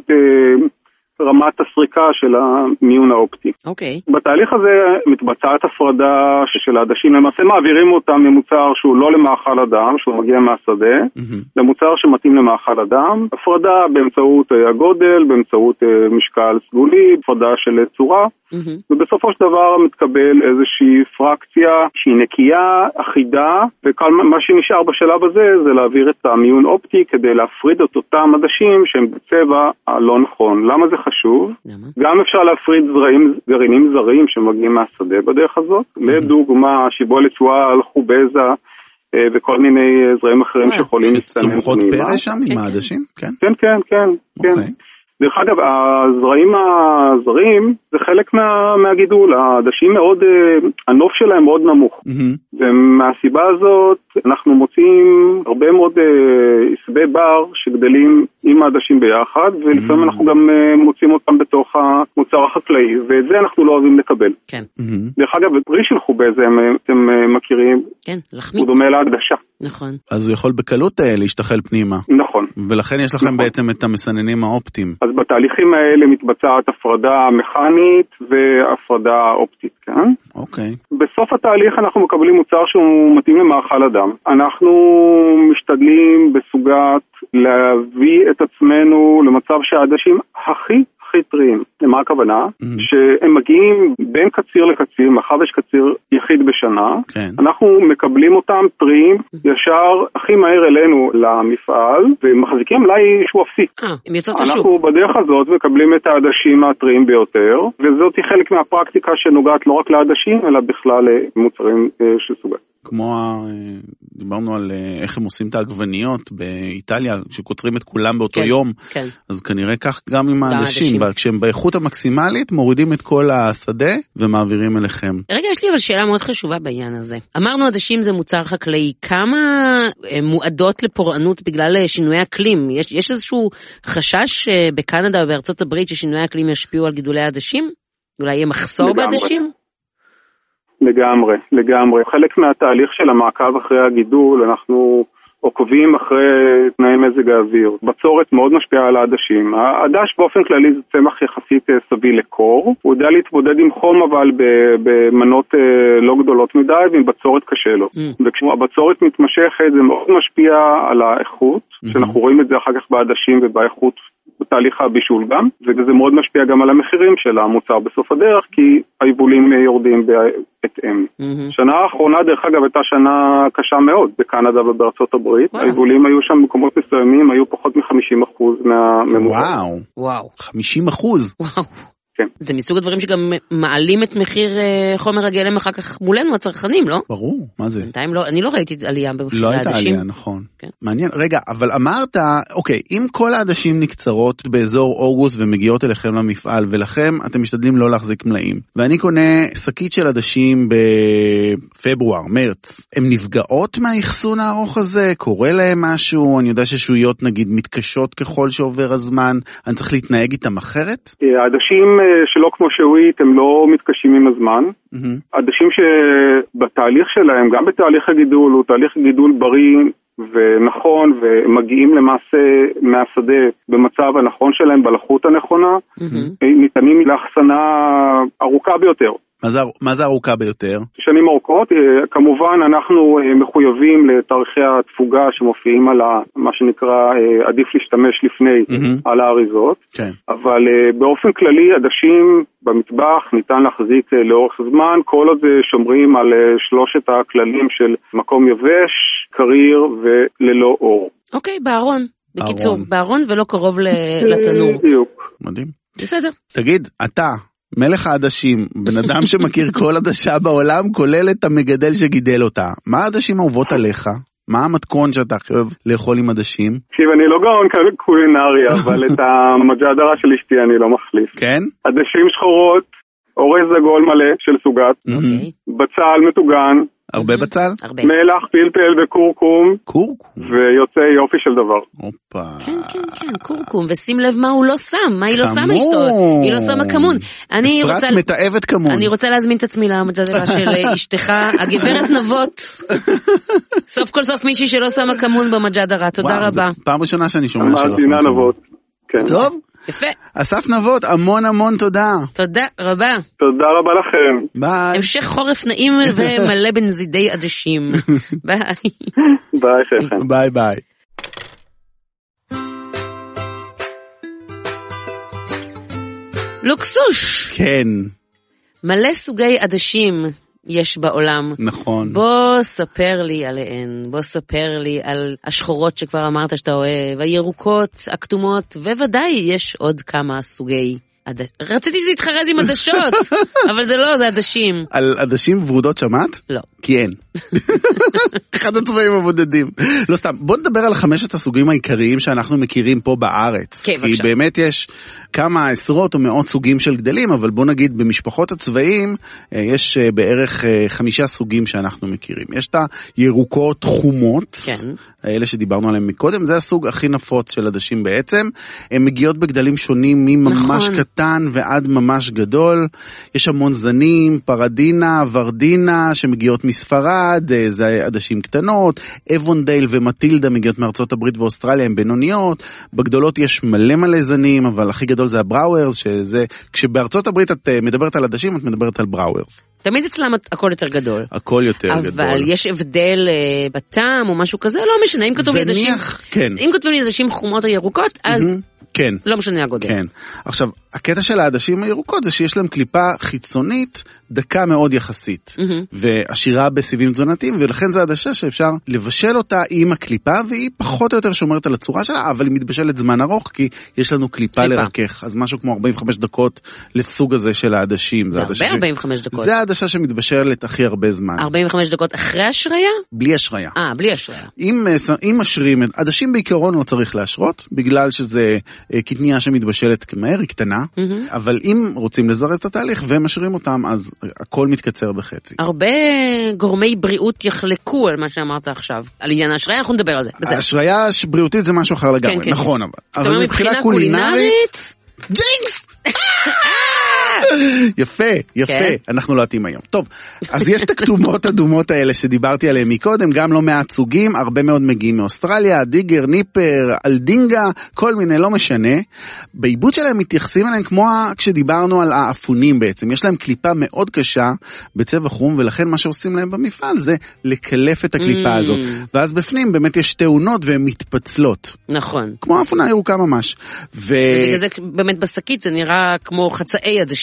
רמת הסריקה של המיון האופטי. אוקיי. בתהליך הזה מתבצעת הפרדה של העדשים, למעשה מעבירים אותם ממוצר שהוא לא למאכל אדם, שהוא מגיע מהשדה, למוצר שמתאים למאכל אדם, הפרדה באמצעות הגודל, באמצעות משקל סגולי, הפרדה של צורה, ובסופו של דבר מתקבל איזושהי פרקציה שהיא נקייה, אחידה, וכל מה שנשאר בשלב הזה זה להעביר את המיון אופטי כדי להפריד את אותם עדשים שהם בצבע הלא נכון. למה זה חשוב? גם אפשר להפריד גרעינים זרים שמגיעים מהשדה בדרך הזאת, לדוגמה שיבולת צואל, חובזה וכל מיני זרעים אחרים שיכולים להסתנן פנימה. צומחות פרא שם עם העדשים? כן. דרך אגב, הזרעים הזרים זה חלק מהגידול, העדשים מאוד, הנוף שלהם מאוד נמוך. ומהסיבה הזאת אנחנו מוצאים הרבה מאוד עשבי בר שגדלים עם העדשים ביחד, ולפעמים אנחנו גם מוצאים אותם בתוך המוצר החקלאי, ואת זה אנחנו לא אוהבים לקבל. כן. דרך אגב, פרי של חובזה, אתם מכירים, כן, לחמית. הוא דומה לעדשה. נכון. אז הוא יכול בקלות להשתחל פנימה. נכון. ולכן יש לכם בעצם את המסננים האופטיים. אז בתהליכים האלה מתבצעת הפרדה מכנית והפרדה אופטית, כן? אוקיי. בסוף התהליך אנחנו מקבלים מוצר שהוא מתאים למאכל אדם. אנחנו משתדלים בסוגת להביא את עצמנו למצב שהעדשים הכי טריים. למה הכוונה? שהם מגיעים בין קציר לקציר, מאחר ויש קציר יחיד בשנה, אנחנו מקבלים אותם טריים ישר הכי מהר אלינו למפעל, ומחזיקים מלאי שהוא אפסי. הם יוצאות לשוק. אנחנו בדרך הזאת מקבלים את העדשים הטריים ביותר, וזאת היא חלק מהפרקטיקה שנוגעת לא רק לעדשים, אלא בכלל למוצרים של סוגה. כמו, דיברנו על איך הם עושים את העגבניות באיטליה, שקוצרים את כולם באותו יום, אז כנראה כך גם עם העדשים, כשהם באיכות המקסימלית, מורידים את כל השדה ומעבירים אליכם. רגע, יש לי אבל שאלה מאוד חשובה בעניין הזה. אמרנו עדשים זה מוצר חקלאי, כמה מועדות לפורענות בגלל שינויי אקלים? יש איזשהו חשש בקנדה ובארצות הברית ששינויי אקלים ישפיעו על גידולי העדשים? אולי יהיה מחסור בעדשים? לגמרי. חלק מהתהליך של המעקב אחרי הגידול, אנחנו עוקבים אחרי תנאי מזג האוויר. בצורת מאוד משפיעה על העדשים. העדש באופן כללי זה צמח יחסית סביל לקור. הוא יודע להתמודד עם חום, אבל במנות לא גדולות מדי, ועם בצורת קשה לו. וכשהבצורת מתמשכת, זה מאוד משפיע על האיכות, שאנחנו רואים את זה אחר כך בעדשים ובאיכות בתהליך הבישול גם, וזה מאוד משפיע גם על המחירים של המוצר בסוף הדרך, כי היבולים יורדים בהתאם. שנה האחרונה, דרך אגב, הייתה שנה קשה מאוד בקנדה ובארצות הברית. היבולים היו שם במקומות מסוימים, היו פחות מ-50% מהממוצע. וואו. 50%? וואו. כן. זה מסוג הדברים שגם מעלים את מחיר חומר הגלם אחר כך מולנו, הצרכנים, לא? ברור, מה זה? בינתיים לא, אני לא ראיתי עלייה במחירי לא העדשים. הייתה עלייה, נכון. כן. מעניין, רגע, אבל אמרת, אוקיי, אם כל העדשים נקצרות באזור אוגוסט ומגיעות אליכם למפעל, ולכם אתם משתדלים לא להחזיק מלאים, ואני קונה שקית של עדשים בפברואר, מרץ, הן נפגעות מהאחסון הארוך הזה? קורה להם משהו? אני יודע ששויות נגיד מתקשות ככל שעובר הזמן, אני צריך להתנהג איתם אחרת? העדשים שלא כמו שועית הם לא מתקשים עם הזמן. עדשים שבתהליך שלהם, גם בתהליך הגידול, הוא תהליך גידול בריא ונכון, ומגיעים למעשה מהשדה במצב הנכון שלהם, בלחות הנכונה, ניתנים לאחסנה ארוכה ביותר. מה זה ארוכה ביותר? שנים ארוכות, כמובן אנחנו מחויבים לתאריכי התפוגה שמופיעים על מה שנקרא עדיף להשתמש לפני על האריזות, כן. אבל באופן כללי עדשים במטבח ניתן להחזיק לאורך זמן, כל עוד שומרים על שלושת הכללים של מקום יבש, קריר וללא אור. אוקיי, בארון. בקיצור, בארון ולא קרוב לתנור. בדיוק. מדהים. בסדר. תגיד, אתה מלך העדשים, בן אדם שמכיר כל עדשה בעולם, כולל את המגדל שגידל אותה. מה העדשים אהובות עליך? מה המתכון שאתה חייב לאכול עם עדשים? תקשיב, אני לא גאון קולינרי, אבל את המג'דרה של אשתי אני לא מחליף. כן? עדשים שחורות, אורז עגול מלא של סוגת, בצל מטוגן, הרבה בצל? הרבה. מלח, פלפל וקורקום. קורקום? ויוצא יופי של דבר. אופה. כן, כן, כן, קורקום. ושים לב מה הוא לא שם, מה היא לא שמה אשתו. היא לא שמה כמון. אפרת מתאהבת כמון. אני רוצה להזמין את עצמי למג'דרה של אשתך, הגברת נבות. סוף כל סוף מישהי שלא שמה כמון במג'דרה. תודה רבה. פעם ראשונה שאני שומע שלא שמה כמון. טוב. יפה. אסף נבות, המון המון תודה. תודה רבה. תודה רבה לכם. ביי. המשך חורף נעים ומלא בנזידי עדשים. ביי. ביי חייכם. ביי ביי. לוקסוש. כן. מלא סוגי עדשים יש בעולם. נכון. בוא ספר לי עליהן, בוא ספר לי על השחורות שכבר אמרת שאתה אוהב, הירוקות, הכתומות, וודאי יש עוד כמה סוגי עדשים. רציתי שזה יתחרז עם עדשות, אבל זה לא, זה עדשים. על עדשים ורודות שמעת? לא. כי אין. אחד הצבעים הבודדים. לא סתם, בוא נדבר על 5 הסוגים העיקריים שאנחנו מכירים פה בארץ. כן, כי באמת יש כמה עשרות או מאות סוגים של גדלים, אבל בוא נגיד במשפחות הצבעים יש בערך 5 סוגים שאנחנו מכירים. יש את הירוקות חומות, כן. האלה שדיברנו עליהם מקודם, זה הסוג הכי נפוץ של עדשים בעצם. הן מגיעות בגדלים שונים מממש קטן ועד ממש גדול. יש המון זנים, פרדינה, ורדינה, שמגיעות מספרד, זה עדשים קטנות. אבונדייל ומטילדה מגיעות מארצות הברית ואוסטרליה, הן בינוניות. בגדולות יש מלא זנים, אבל הכי גדול זה הבראוורס, שזה, כשבארצות הברית את מדברת על עדשים, את מדברת על בראוורס. תמיד אצלם הכל יותר גדול. הכל יותר גדול. אבל יש הבדל בטעם או משהו כזה, לא משנה. אם כתוב לי עדשים, כן. אם כותבים לי עדשים חומות או ירוקות, אז כן. לא משנה הגודל. כן. עכשיו, הקטע של העדשים הירוקות זה שיש להם קליפה חיצונית דקה מאוד יחסית, ועשירה בסיבים תזונתיים, ולכן זה עדשה שאפשר לבשל אותה עם הקליפה, והיא פחות או יותר שומרת על הצורה שלה, אבל היא מתבשלת זמן ארוך, כי יש לנו קליפה לרכך, אז משהו כמו 45 דקות לסוג הזה של העדשים. זה הרבה 45 דקות. זה העדשה שמתבשלת הכי הרבה זמן. 45 דקות אחרי השריה? בלי השריה. בלי השריה. אם משרים, עדשים בעיקרון לא צריך להשרות, בגלל שזה קטניה שמתבשלת מהר, היא קטנה, אבל אם רוצים לזרז את התהליך ומשרים אותם, אז הכל מתקצר בחצי. הרבה גורמי בריאות יחלקו על מה שאמרת עכשיו. על עניין ההשריה, אנחנו נדבר על זה. ההשריה בריאותית זה משהו אחר לגמרי, נכון, אבל מבחינה קולינרית, ג'ינקס! יפה, אנחנו לא עתים היום. טוב, אז יש את הכתומות אדומות האלה שדיברתי עליהן מקודם, גם לא מעט סוגים, הרבה מאוד מגיעים מאוסטרליה, דיגר, ניפר, אלדינגה, כל מיני, לא משנה. בעיבוד שלהם מתייחסים אליהם כמו כשדיברנו על האפונים בעצם, יש להם קליפה מאוד קשה בצבע חום, ולכן מה שעושים להם במפעל זה לקלף את הקליפה הזאת, ואז בפנים באמת יש תאונות והן מתפצלות. נכון. כמו האפונה הירוקה ממש. ובגלל זה באמת בשקית זה נראה כמו חצאי עדשים.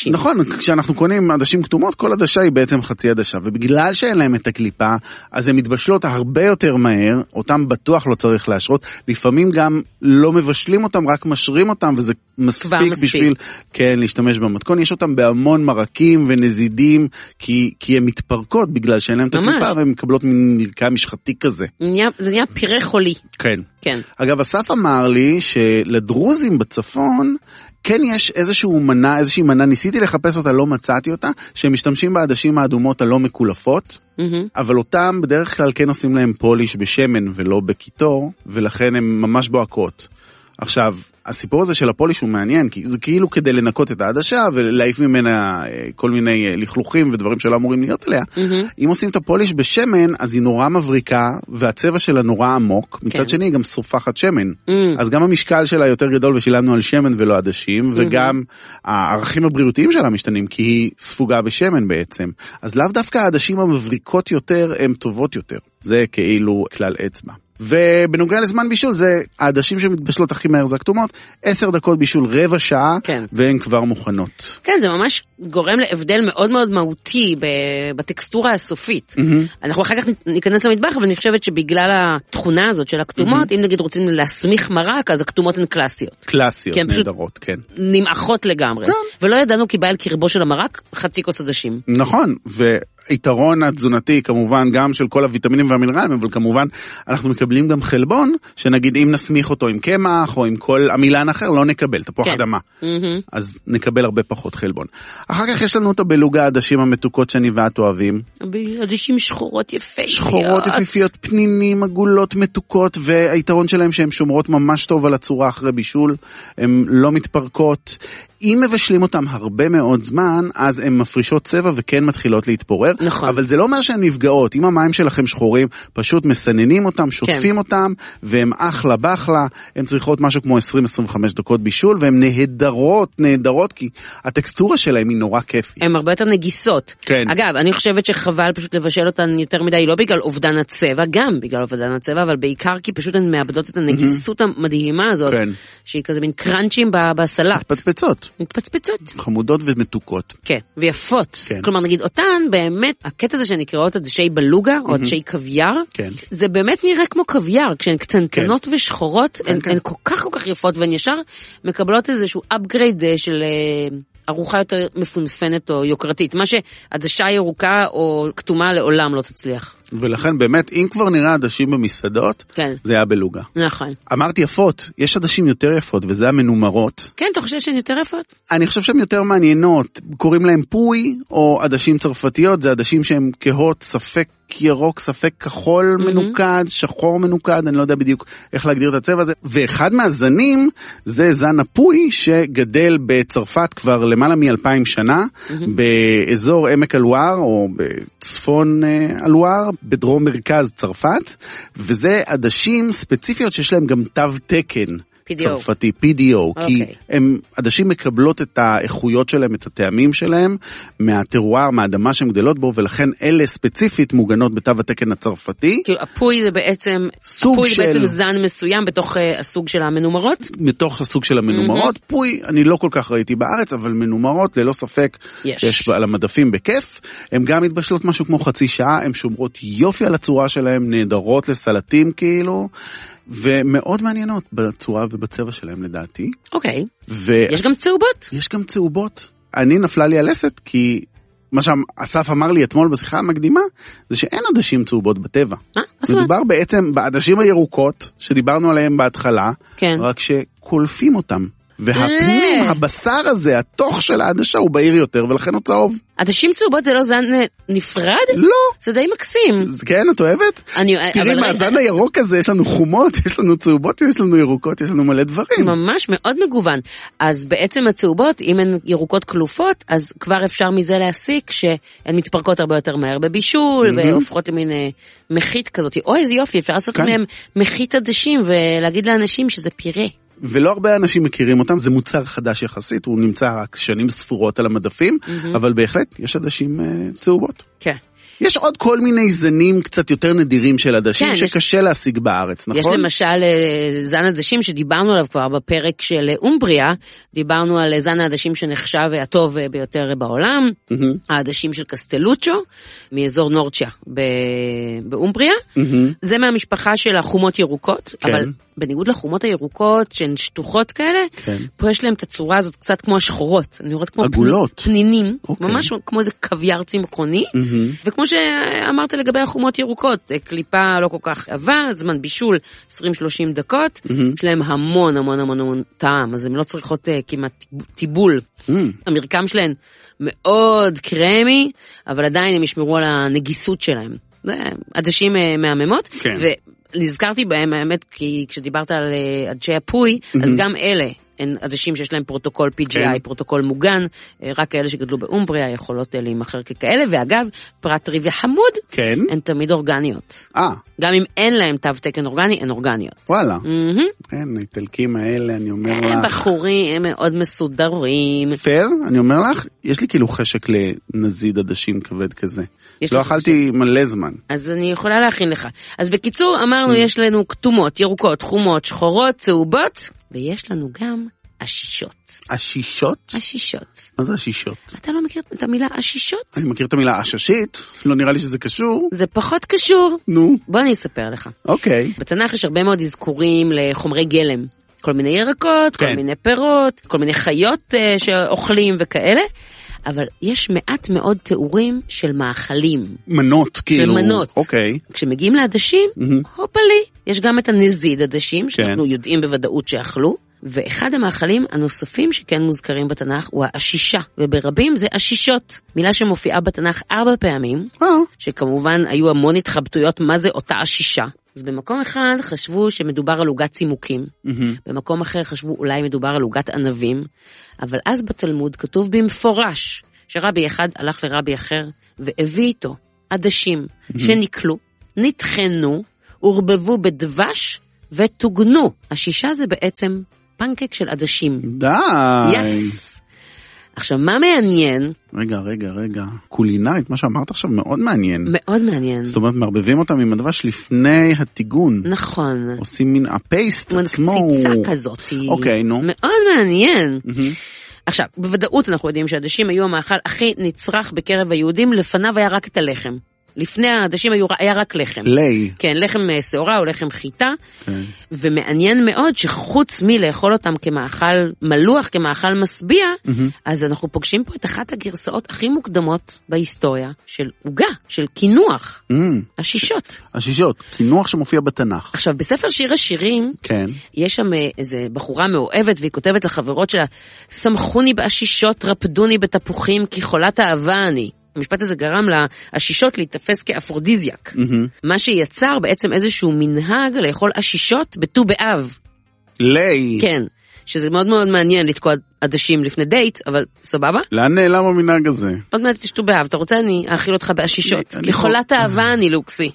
עדשים. נכון, כשאנחנו קונים עדשים כתומות, כל עדשה היא בעצם חצי עדשה, ובגלל שאין להם את הקליפה, אז הן מתבשלות הרבה יותר מהר, אותם בטוח לא צריך להשרות, לפעמים גם לא מבשלים אותם, רק משרים אותם, וזה מספיק בשביל, כן, להשתמש במתכון. יש אותם בהמון מרקים ונזידים, כי הן מתפרקות בגלל שאין להם את הקליפה, והן מקבלות מרקע משחתי כזה. זה נהיה פירה חולי. כן. כן. אגב, אסף אמר לי שלדרוזים בצפון, כן יש איזושהי מנה, ניסיתי לחפש אותה, לא מצאתי אותה, שהם משתמשים בעדשים האדומות הלא מקולפות, אבל אותם בדרך כלל כן עושים להם פוליש בשמן ולא בקיטור, ולכן הן ממש בועקות. עכשיו, הסיפור הזה של הפוליש הוא מעניין, כי זה כאילו כדי לנקות את העדשה ולהעיף ממנה כל מיני לכלוכים ודברים שלא אמורים להיות עליה. אם עושים את הפוליש בשמן, אז היא נורא מבריקה, והצבע שלה נורא עמוק. מצד שני, היא גם סופחת שמן. אז גם המשקל שלה יותר גדול ושילמנו על שמן ולא עדשים, וגם הערכים הבריאותיים שלה משתנים, כי היא ספוגה בשמן בעצם. אז לאו דווקא העדשים המבריקות יותר, הן טובות יותר. זה כאילו כלל אצבע. ובנוגע לזמן בישול, זה העדשים שמתבשלות הכי מהר זה הכתומות, 10 דקות בישול, רבע שעה, כן. והן כבר מוכנות. כן, זה ממש גורם להבדל מאוד מאוד מהותי בטקסטורה הסופית. אנחנו אחר כך ניכנס למטבח, אבל אני חושבת שבגלל התכונה הזאת של הכתומות, אם נגיד רוצים להסמיך מרק, אז הכתומות הן קלאסיות. קלאסיות, נהדרות, כן. נמעכות לגמרי. כן. ולא ידענו כי בא אל קרבו של המרק, חצי כוס עדשים. נכון, היתרון התזונתי כמובן גם של כל הוויטמינים והמינרלים, אבל כמובן אנחנו מקבלים גם חלבון, שנגיד אם נסמיך אותו עם קמח או עם כל המילן אחר, לא נקבל, תפוח אדמה. אז נקבל הרבה פחות חלבון. אחר כך יש לנו את הבלוגה העדשים המתוקות שאני ואת אוהבים. עדשים שחורות יפהפיות. שחורות יפהפיות, פנינים, עגולות, מתוקות, והיתרון שלהם שהן שומרות ממש טוב על הצורה אחרי בישול, הן לא מתפרקות. אם מבשלים אותם הרבה מאוד זמן, אז הן מפרישות צבע וכן מתחילות להתפורר. נכון. אבל זה לא אומר שהן נפגעות. אם המים שלכם שחורים, פשוט מסננים אותם, שוטפים אותם, והן אחלה בחלה, הן צריכות משהו כמו 20-25 דקות בישול, והן נהדרות, כי הטקסטורה שלהם היא נורא כיפית. הן הרבה יותר נגיסות. כן. אגב, אני חושבת שחבל פשוט לבשל אותן יותר מדי, לא בגלל אובדן הצבע, גם בגלל אובדן הצבע, אבל בעיקר כי פשוט הן מאבדות את הנגיסות המדהימה הזאת, כן. שהיא כזה מין קראנצ'ים בסלט. מתפצפצות. חמודות ומתוקות. כן, ויפות. כן. כלומר, נגיד אותן, באמת, הקטע הזה שנקראות עדשי בלוגה, או עדשי קוויאר, כן. זה באמת נראה כמו קוויאר, כשהן קטנטנות כן. ושחורות, כן, הן כל כך יפות, והן ישר מקבלות איזשהו upgrade של ארוחה יותר מפונפנת או יוקרתית, מה שעדשה ירוקה או כתומה לעולם לא תצליח. ולכן באמת, אם כבר נראה עדשים במסעדות, כן. זה היה בלוגה. נכון. אמרתי יפות, יש עדשים יותר יפות, וזה המנומרות. כן, אתה חושב שהן יותר יפות? אני חושב שהן יותר מעניינות. קוראים להם פוי, או עדשים צרפתיות, זה עדשים שהם כהות, ספק ירוק, ספק כחול מנוקד, שחור מנוקד, אני לא יודע בדיוק איך להגדיר את הצבע הזה. ואחד מהזנים, זה זן הפוי, שגדל בצרפת כבר למעלה מ-2000 שנה, באזור עמק אלואר, או בצפון אלואר, בדרום מרכז צרפת, וזה עדשים ספציפיות שיש להם גם תו תקן. צרפתי, PDO, כי הם, עדשים מקבלות את האיכויות שלהם, את הטעמים שלהם, מהטרואר, מהאדמה שהן גדלות בו, ולכן אלה ספציפית מוגנות בתו התקן הצרפתי. כאילו, הפוי זה בעצם, הפוי זה בעצם זן מסוים בתוך הסוג של המנומרות? בתוך הסוג של המנומרות, פוי, אני לא כל כך ראיתי בארץ, אבל מנומרות, ללא ספק, יש על המדפים בכיף, הם גם מתבשלות משהו כמו חצי שעה, הם שומרות יופי על הצורה שלהם, נהדרות לסלטים כאילו, ומאוד מעניינות בצורה ובצבע שלהם לדעתי. אוקיי. יש גם צהובות? יש גם צהובות. אני נפלה לי הלסת, כי מה שאסף אמר לי אתמול בשיחה המקדימה, זה שאין עדשים צהובות בטבע. מדובר בעצם בעדשים הירוקות, שדיברנו עליהם בהתחלה, רק שקולפים אותם. והפנים, הבשר הזה, התוך של העדשה הוא בהיר יותר, ולכן הוא צהוב. עדשים צהובות זה לא זן נפרד? לא. זה די מקסים. כן, את אוהבת? תראי, מהזן הירוק הזה יש לנו חומות, יש לנו צהובות, יש לנו ירוקות, יש לנו מלא דברים. ממש מאוד מגוון. אז בעצם הצהובות, אם הן ירוקות כלופות, אז כבר אפשר מזה להסיק שהן מתפרקות הרבה יותר מהר בבישול, והופכות למין מחית כזאת. אוי, איזה יופי, אפשר לעשות מהם מחית עדשים, ולהגיד לאנשים שזה פירה. ולא הרבה אנשים מכירים אותם, זה מוצר חדש יחסית, הוא נמצא רק שנים ספורות על המדפים, אבל בהחלט יש עדשים צהובות. כן. יש עוד כל מיני זנים קצת יותר נדירים של עדשים, כן, שקשה להשיג בארץ, נכון? יש למשל זן עדשים שדיברנו עליו כבר בפרק של אומבריה, דיברנו על זן העדשים שנחשב הטוב ביותר בעולם, העדשים של קסטלוצ'ו, מאזור נורצ'יה באומבריה, זה מהמשפחה של החומות ירוקות, אבל בניגוד לחומות הירוקות שהן שטוחות כאלה, פה יש להם את הצורה הזאת קצת כמו השחורות, אני רואה כמו פנינים, ממש כמו איזה קוויאר צמחוני, וכמו שאמרת לגבי החומות ירוקות, קליפה לא כל כך עבה, זמן בישול 20-30 דקות, יש להם המון המון המון המון טעם, אז הן לא צריכות כמעט טיבול. המרקם שלהן מאוד קרמי, אבל עדיין הם ישמרו על הנגיסות שלהם. זה עדשים מהממות, ונזכרתי בהם, האמת, כי כשדיברת על עדשי הפוי, אז גם אלה הן עדשים שיש להם פרוטוקול PGI, פרוטוקול מוגן, רק אלה שגדלו באומבריה יכולות להימחר ככאלה, ואגב, פרט טריוויה חמוד, הן תמיד אורגניות. גם אם אין להם תו תקן אורגני, הן אורגניות. וואלה. כן, האיטלקים האלה, אני אומר לך. הם בחורים, הם מאוד מסודרים. פייר, אני אומר לך, יש לי כאילו חשק לנזיד עדשים כבד כזה. לא אכלתי מלא זמן. אז אני יכולה להכין לך. אז בקיצור, אמרנו, יש לנו כתומות, ירוקות, חומות, שחורות, צהובות, ויש לנו גם אשישות. אשישות? אשישות. מה זה אשישות? אתה לא מכיר את המילה אשישות? אני מכיר את המילה אששית, לא נראה לי שזה קשור. זה פחות קשור. נו. בוא אני אספר לך. אוקיי. בתנ"ך יש הרבה מאוד אזכורים לחומרי גלם. כל מיני ירקות, כל מיני פירות, כל מיני חיות שאוכלים וכאלה. אבל יש מעט מאוד תיאורים של מאכלים. מנות, כאילו. מנות. אוקיי. כשמגיעים לעדשים, הופלי, יש גם את הנזיד עדשים, שאנחנו יודעים בוודאות שאכלו, ואחד המאכלים הנוספים שכן מוזכרים בתנ"ך הוא האשישה, וברבים זה אשישות. מילה שמופיעה בתנ"ך 4 פעמים, שכמובן היו המון התחבטויות מה זה אותה אשישה. אז במקום אחד חשבו שמדובר על עוגת צימוקים, במקום אחר חשבו אולי מדובר על עוגת ענבים, אבל אז בתלמוד כתוב במפורש שרבי אחד הלך לרבי אחר והביא איתו עדשים שנקלו, נטחנו, עורבבו בדבש ותוגנו. השישה זה בעצם פנקק של עדשים. די! יס! עכשיו, מה מעניין? רגע. קולינרית, מה שאמרת עכשיו מאוד מעניין. מאוד מעניין. זאת אומרת, מערבבים אותם עם הדבש לפני הטיגון. נכון. עושים מין הפייסט עצמו. קציצה כזאת. אוקיי, נו. מאוד מעניין. עכשיו, בוודאות אנחנו יודעים שהעדשים היו המאכל הכי נצרך בקרב היהודים, לפניו היה רק את הלחם. לפני העדשים היה רק לחם. כן, לחם שעורה או לחם חיטה. ומעניין מאוד שחוץ מלאכול אותם כמאכל מלוח, כמאכל משביע, אז אנחנו פוגשים פה את אחת הגרסאות הכי מוקדמות בהיסטוריה של עוגה, של קינוח. השישות. השישות, קינוח שמופיע בתנ"ך. עכשיו, בספר שיר השירים, יש שם איזה בחורה מאוהבת, והיא כותבת לחברות שלה, שמחוני באשישות, רפדוני בתפוחים, כי חולת אהבה אני. המשפט הזה גרם לאשישות להתאפס כאפרודיזיאק. מה שיצר בעצם איזשהו מנהג לאכול אשישות בט"ו באב. כן, שזה מאוד מאוד מעניין לתקוע עדשים לפני דייט, אבל סבבה? לאן נעלם המנהג הזה? עוד מעט תשתו באב, אתה רוצה? אני אאכיל אותך באשישות. כחולת אהבה אני לוקסי.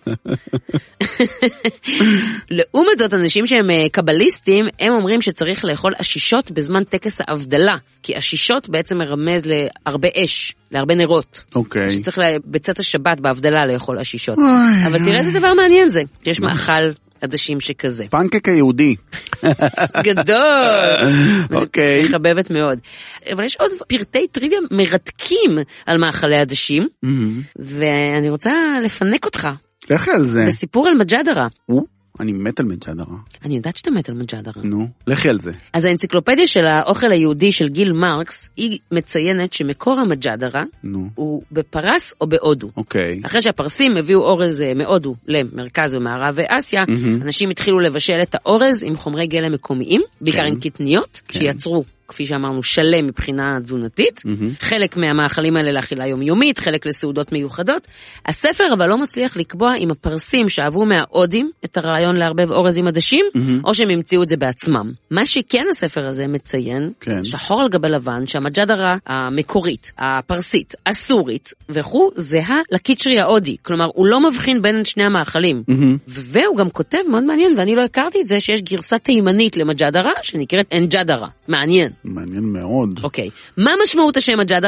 לעומת זאת, אנשים שהם קבליסטים, הם אומרים שצריך לאכול אשישות בזמן טקס ההבדלה, כי אשישות בעצם מרמז להרבה אש, להרבה נרות. אוקיי. שצריך בצאת השבת בהבדלה לאכול אשישות. אבל תראה איזה דבר מעניין זה, שיש מאכל עדשים שכזה. פנקק היהודי. גדול. אוקיי. מחבבת מאוד. אבל יש עוד פרטי טריוויה מרתקים על מאכלי עדשים, ואני רוצה לפנק אותך. לכי על זה. בסיפור על מג'דרה. אני מת על מג'דרה. אני יודעת שאתה מת על מג'דרה. נו, לכי על זה. אז האנציקלופדיה של האוכל היהודי של גיל מרקס, היא מציינת שמקור המג'דרה הוא בפרס או בהודו. אוקיי. אחרי שהפרסים הביאו אורז מהודו למרכז ומערב ואסיה, אנשים התחילו לבשל את האורז עם חומרי גלם מקומיים, בעיקר עם קטניות, שיצרו כפי שאמרנו, שלם מבחינה תזונתית, חלק מהמאכלים האלה לאכילה יומיומית, חלק לסעודות מיוחדות. הספר אבל לא מצליח לקבוע אם הפרסים שאהבו מההודים את הרעיון להרבב אורז עם עדשים, או שהם המציאו את זה בעצמם. מה שכן הספר הזה מציין, שחור על גבי לבן, שהמג'דרה המקורית, הפרסית, הסורית, וכו', זהה לקיצ'רי ההודי. כלומר, הוא לא מבחין בין שני המאכלים. והוא גם כותב מאוד מעניין, ואני לא הכרתי את זה, שיש גרסה תימנית למג'דרה, שנקראת אנג'דרה. מעניין. מעניין מאוד. אוקיי. מה משמעות השם מג'דרה?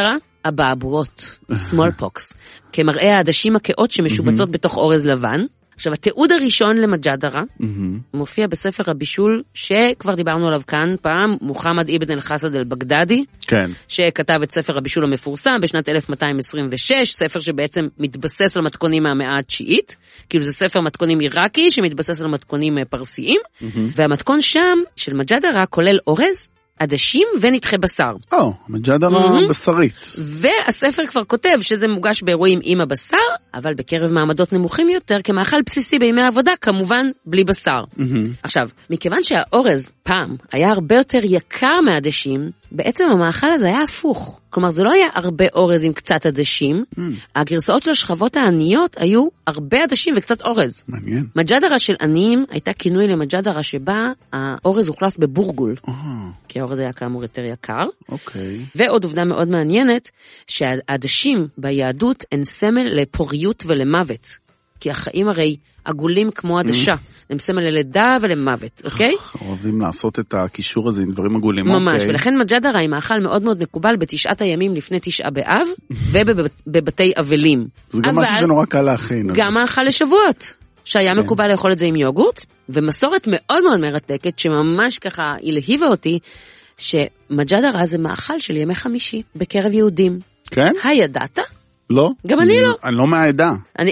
הבעבורות, smallpox, כמראה העדשים הקאות שמשובצות בתוך אורז לבן. עכשיו, התיעוד הראשון למג'דרה מופיע בספר הבישול, שכבר דיברנו עליו כאן פעם, מוחמד אבן אל-חסד אל-בגדדי, כן. שכתב את ספר הבישול המפורסם בשנת 1226, ספר שבעצם מתבסס על מתכונים מהמאה התשיעית, כאילו זה ספר מתכונים עיראקי שמתבסס על מתכונים פרסיים, והמתכון שם של מג'דרה כולל אורז, עדשים ונתחי בשר. מג'דרה בשרית. והספר כבר כותב שזה מוגש באירועים עם הבשר, אבל בקרב מעמדות נמוכים יותר, כמאכל בסיסי בימי העבודה, כמובן בלי בשר. עכשיו, מכיוון שהאורז פעם היה הרבה יותר יקר מהעדשים, בעצם המאכל הזה היה הפוך. כלומר, זה לא היה הרבה אורז עם קצת עדשים, הגרסאות של השכבות העניות היו הרבה עדשים וקצת אורז. מעניין. מג'דרה של עניים הייתה כינוי למג'דרה שבה האורז הוחלף בבורגול. כי האורז היה כאמור יותר יקר. אוקיי. ועוד עובדה מאוד מעניינת, שהעדשים ביהדות הן סמל לפוריות ולמוות. כי החיים הרי עגולים כמו עדשה. הם סמל ללידה ולמוות, אוקיי? אוהבים לעשות את הקישור הזה עם דברים עגולים. ממש, ולכן מג'דרה היא מאכל מאוד מאוד מקובל בתשעת הימים לפני תשעה באב, ובבתי אבלים. זה גם משהו שנורא קל להכין. גם מאכל לשבועות, שהיה מקובל לאכול את זה עם יוגורט, ומסורת מאוד מאוד מרתקת, שממש ככה הלהיבה אותי, שמג'דרה זה מאכל של ימי חמישי, בקרב יהודים. כן? הידעת? לא. גם אני לא. אני לא מהעדה.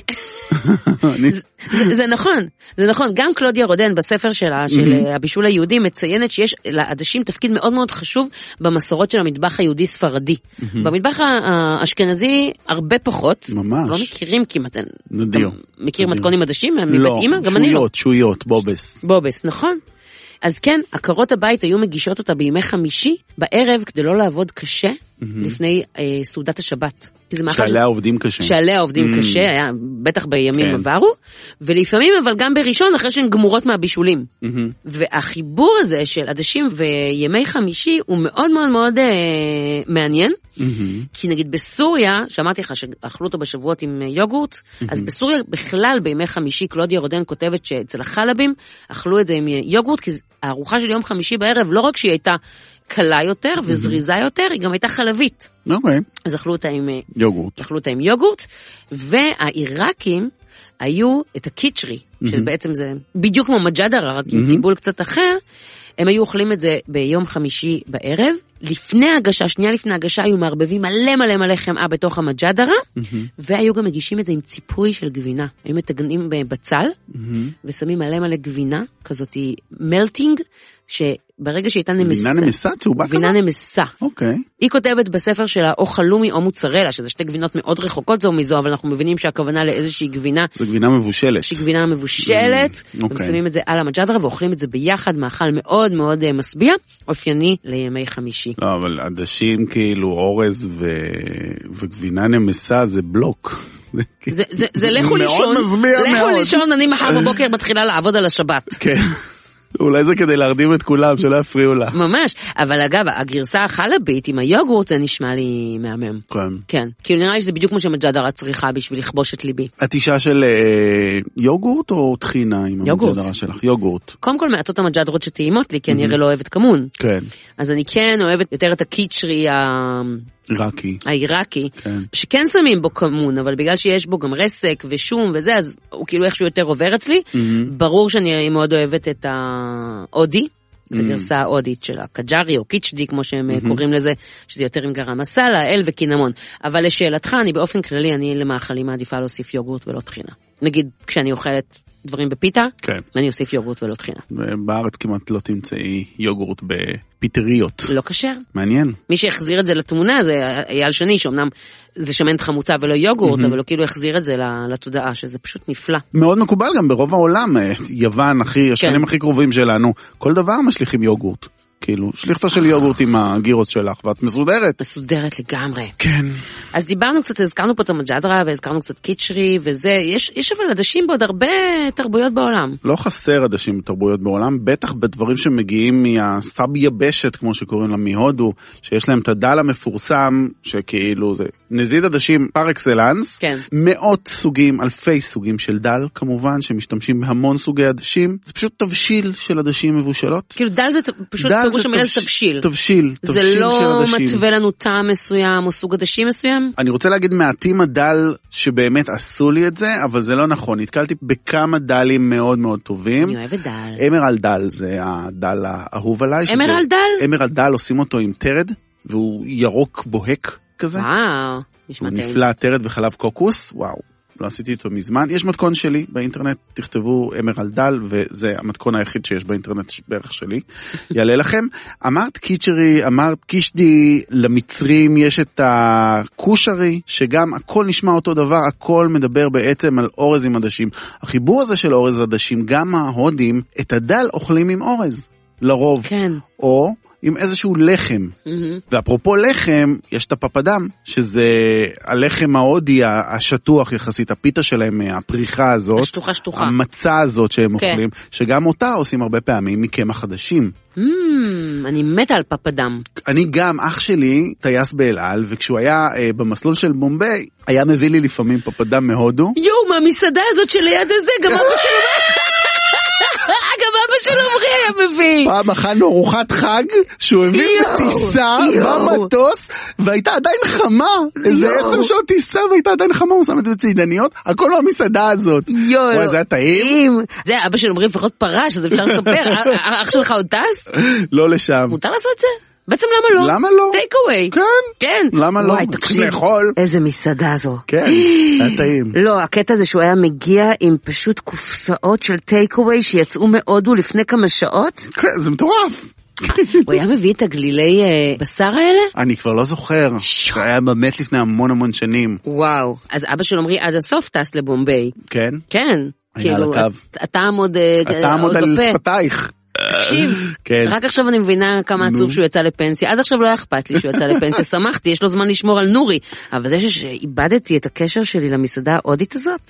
זה נכון, זה נכון. גם קלודיה רודן בספר שלה, של הבישול היהודי, מציינת שיש לעדשים תפקיד מאוד מאוד חשוב במסורות של המטבח היהודי ספרדי. במטבח האשכנזי הרבה פחות. ממש. לא מכירים כמעט. נדיר. מכיר מתכונים עדשים מבית אמא? גם אני לא. שויות, בובס. בובס, נכון. אז כן, עקרות הבית היו מגישות אותה בימי חמישי בערב כדי לא לעבוד קשה לפני סעודת השבת. שעליה עובדים קשה. שעליה עובדים קשה, היה בטח בימים עברו, ולפעמים אבל גם בראשון אחרי שהן גמורות מהבישולים. והחיבור הזה של עדשים וימי חמישי הוא מאוד מאוד מאוד מעניין, כי נגיד בסוריה, שאמרתי לך שאכלו אותו בשבועות עם יוגורט, אז בסוריה בכלל בימי חמישי קלודיה רודן כותבת שאצל החלבים אכלו את זה עם יוגורט, כי הארוחה של יום חמישי בערב לא רק שהיא הייתה קלה יותר וזריזה יותר, היא גם הייתה חלבית. אוקיי. אז אכלו אותה עם יוגורט. אכלו אותה עם יוגורט, והעיראקים היו את הקיצ'רי, שבעצם זה בדיוק כמו מג'דרה, רק עם טיבול קצת אחר, הם היו אוכלים את זה ביום חמישי בערב, לפני הגשה, שנייה לפני הגשה, היו מערבבים מלא מלא מלא חמאה בתוך המג'דרה, והיו גם מגישים את זה עם ציפוי של גבינה. היו מתגנים בבצל, ושמים מלא מלא גבינה, כזאת מלטינג, שברגע שהייתה נמסה. גבינה נמסה? צהובה כזאת? גבינה נמסה. אוקיי. היא כותבת בספר שלה, או חלומי או מוצרלה, שזה שתי גבינות מאוד רחוקות זו מזו, אבל אנחנו מבינים שהכוונה לאיזושהי גבינה. זו גבינה מבושלת. שהיא גבינה מבושלת, ושמים את זה על המג'דרה, ואוכלים את זה ביחד, מאכל מאוד מאוד משביע, אופייני לימי חמישי. לא, אבל עדשים כאילו אורז וגבינה נמסה זה בלוק. זה לכו לישון, לכו לישון, אני מחר בבוקר מתחילה לעבוד על השבת. כן. אולי זה כדי להרדים את כולם, שלא יפריעו לה. ממש, אבל אגב, הגרסה החלבית עם היוגורט, זה נשמע לי מהמם. כן. כן, כאילו נראה לי שזה בדיוק כמו שמג'דרה צריכה בשביל לכבוש את ליבי. את אישה של יוגורט או טחינה עם המג'דרה שלך? יוגורט. קודם כל מעטות המג'דרות שטעימות לי, כי אני הרי לא אוהבת כמון. כן. אז אני כן אוהבת יותר את הקיצ'רי העיראקי, שכן שמים בו כמון, אבל בגלל שיש בו גם רסק ושום וזה, אז הוא כאילו איכשהו יותר עובר אצלי. ברור שאני מאוד אוהבת את האודי, את הגרסה האודית של הקג'ארי או קיצ'די, כמו שהם קוראים לזה, שזה יותר עם גרם מסאלה, אל וקינמון. אבל לשאלתך, אני באופן כללי, אני למאכלים מעדיפה להוסיף יוגורט ולא טחינה. נגיד, כשאני אוכלת דברים בפיתה, אני אוסיף יוגורט ולא טחינה. בארץ כמעט לא תמצאי יוגורט בפיטריות. לא כשר. מעניין. מי שהחזיר את זה לתמונה זה אייל שני, שאומנם זה שמנת חמוצה ולא יוגורט, אבל הוא כאילו החזיר את זה לתודעה, שזה פשוט נפלא. מאוד מקובל גם ברוב העולם, יוון, השכנים הכי קרובים שלנו, כל דבר משליחים יוגורט. כאילו, שליחתה של יוגורט עם הגירוס שלך, ואת מסודרת. מסודרת לגמרי. כן. אז דיברנו קצת, הזכרנו פה את המג'דרה, והזכרנו קצת קיצ'רי, וזה, יש אבל עדשים בעוד הרבה תרבויות בעולם. לא חסר עדשים בתרבויות בעולם, בטח בדברים שמגיעים מהסב יבשת, כמו שקוראים לה מהודו, שיש להם את הדל המפורסם, שכאילו זה נזיד עדשים פר אקסלנס, כן. מאות סוגים, אלפי סוגים של דל, כמובן, שמשתמשים בהמון סוגי עדשים, זה פשוט תבשיל של עדשים מבושלות. כאילו דל זה פשוט פירוש פירוש המילה זה תבשיל. תבשיל של עדשים. זה לא מתווה לנו טעם מסוים או סוג עדשים מסוים? אני רוצה להגיד מעטים הדל שבאמת עשו לי את זה, אבל זה לא נכון. נתקלתי בכמה דלים מאוד מאוד טובים. אני אוהבת דל. אמרלד דל זה הדל האהוב עליי. אמרלד דל? אמרלד דל עושים אותו עם תרד, והוא ירוק בוהק כזה. וואו, נשמע טעים. נפלא, תרד וחלב קוקוס, וואו. לא עשיתי אותו מזמן. יש מתכון שלי באינטרנט, תכתבו אמרלד דל, וזה המתכון היחיד שיש באינטרנט בערך שלי. יעלה לכם. אמרת קיצ'רי, אמרת קישדי, למצרים יש את הקושרי, שגם הכל נשמע אותו דבר, הכל מדבר בעצם על אורז עם עדשים. החיבור הזה של אורז עדשים, גם ההודים, את הדל אוכלים עם אורז, לרוב. כן. או עם איזשהו לחם. ואפרופו לחם, יש את הפפדם, שזה הלחם ההודי השטוח יחסית, הפיתה שלהם, הפריחה הזאת, השטוחה. המצה הזאת שהם אוכלים, שגם אותה עושים הרבה פעמים מקמח חדשים. אני מתה על פפדם. אני גם, אח שלי, טייס באל על, וכשהוא היה במסלול של בומביי, היה מביא לי לפעמים פפדם מהודו. מהמסעדה הזאת שליד הזה, גם אבא שלו... גם אבא של עמרי היה מביא. פעם אכלנו ארוחת חג, שהוא הביא בטיסה במטוס, והייתה עדיין חמה. איזה 10 שעות טיסה, והייתה עדיין חמה, הוא שם את זה בצעידניות, הכל לא המסעדה הזאת. וואי, זה היה טעים. זה אבא של עמרי לפחות פרש, אז אפשר לספר. אח שלך עוד טס? לא לשם. מותר לעשות את זה? בעצם למה לא? למה לא? טייק אווי. כן. למה לא? וואי, תקשיב. איזה מסעדה זו. כן, היה טעים. לא, הקטע הזה שהוא היה מגיע עם פשוט קופסאות של טייק אווי שיצאו מהודו לפני כמה שעות. כן, זה מטורף. הוא היה מביא את הגלילי בשר האלה? אני כבר לא זוכר. זה היה באמת לפני המון שנים. וואו. אז אבא של עמרי עד הסוף טס לבומביי. כן? כן. היה על הקו. אתה עמוד על שפתייך. תקשיב, כן. רק עכשיו אני מבינה כמה עצוב שהוא יצא לפנסיה, עד עכשיו לא היה אכפת לי שהוא יצא לפנסיה, שמחתי, יש לו זמן לשמור על נורי, אבל זה שאיבדתי את הקשר שלי למסעדה ההודית הזאת,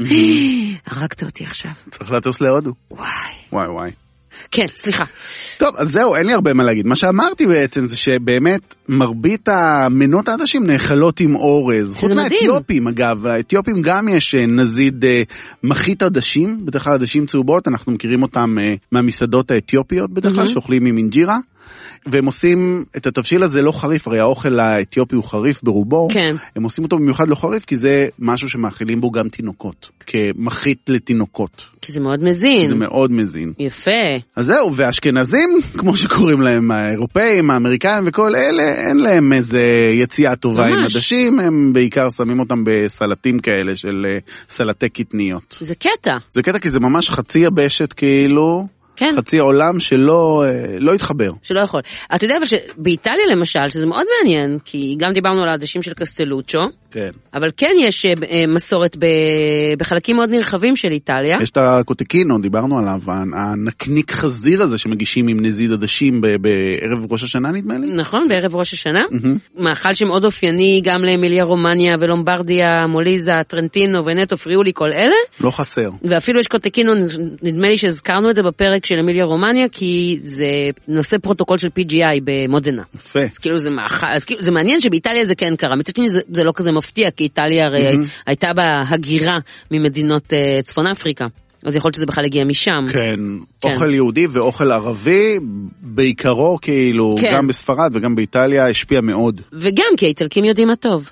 הרגת אותי עכשיו. צריך לטוס להודו. וואי. כן, סליחה. טוב, אז זהו, אין לי הרבה מה להגיד. מה שאמרתי בעצם זה שבאמת מרבית המנות העדשים נאכלות עם אורז. חוץ מהאתיופים, אגב, האתיופים גם יש נזיד מחית עדשים, בדרך כלל עדשים צהובות, אנחנו מכירים אותם מהמסעדות האתיופיות בדרך כלל, שאוכלים עם אינג'ירה. והם עושים את התבשיל הזה לא חריף, הרי האוכל האתיופי הוא חריף ברובו, כן. הם עושים אותו במיוחד לא חריף, כי זה משהו שמאכילים בו גם תינוקות, כמחית לתינוקות. כי זה מאוד מזין. זה מאוד מזין. יפה. אז זהו, והאשכנזים, כמו שקוראים להם, האירופאים, האמריקאים וכל אלה, אין להם איזה יציאה טובה ממש. עם עדשים, הם בעיקר שמים אותם בסלטים כאלה של סלטי קטניות. זה קטע. זה קטע כי זה ממש חצי יבשת כאילו... כן. חצי עולם שלא התחבר. שלא יכול. אתה יודע, אבל שבאיטליה למשל, שזה מאוד מעניין, כי גם דיברנו על העדשים של קסטלוצ'ו, כן. אבל כן יש מסורת בחלקים מאוד נרחבים של איטליה. יש את הקוטקינו, דיברנו עליו, הנקניק חזיר הזה שמגישים עם נזיד עדשים בערב ראש השנה, נדמה לי? נכון, בערב ראש השנה. מאכל שמאוד אופייני גם לאמיליה רומניה ולומברדיה, מוליזה, טרנטינו, ונטו, פריולי, כל אלה. לא חסר. ואפילו יש קוטקינו, נדמה לי שהזכרנו את זה בפרק של אמיליה רומניה, כי זה נושא פרוטוקול של PGI במודנה. יפה. אז כאילו זה מאכל, אז כאילו זה מעניין שבאיטליה זה כן קרה. מצד שני זה לא כזה מפתיע, כי איטליה הרי הייתה בה הגירה ממדינות צפון אפריקה. אז יכול להיות שזה בכלל הגיע משם. כן, אוכל יהודי ואוכל ערבי, בעיקרו כאילו, גם בספרד וגם באיטליה, השפיע מאוד. וגם כי האיטלקים יודעים מה טוב.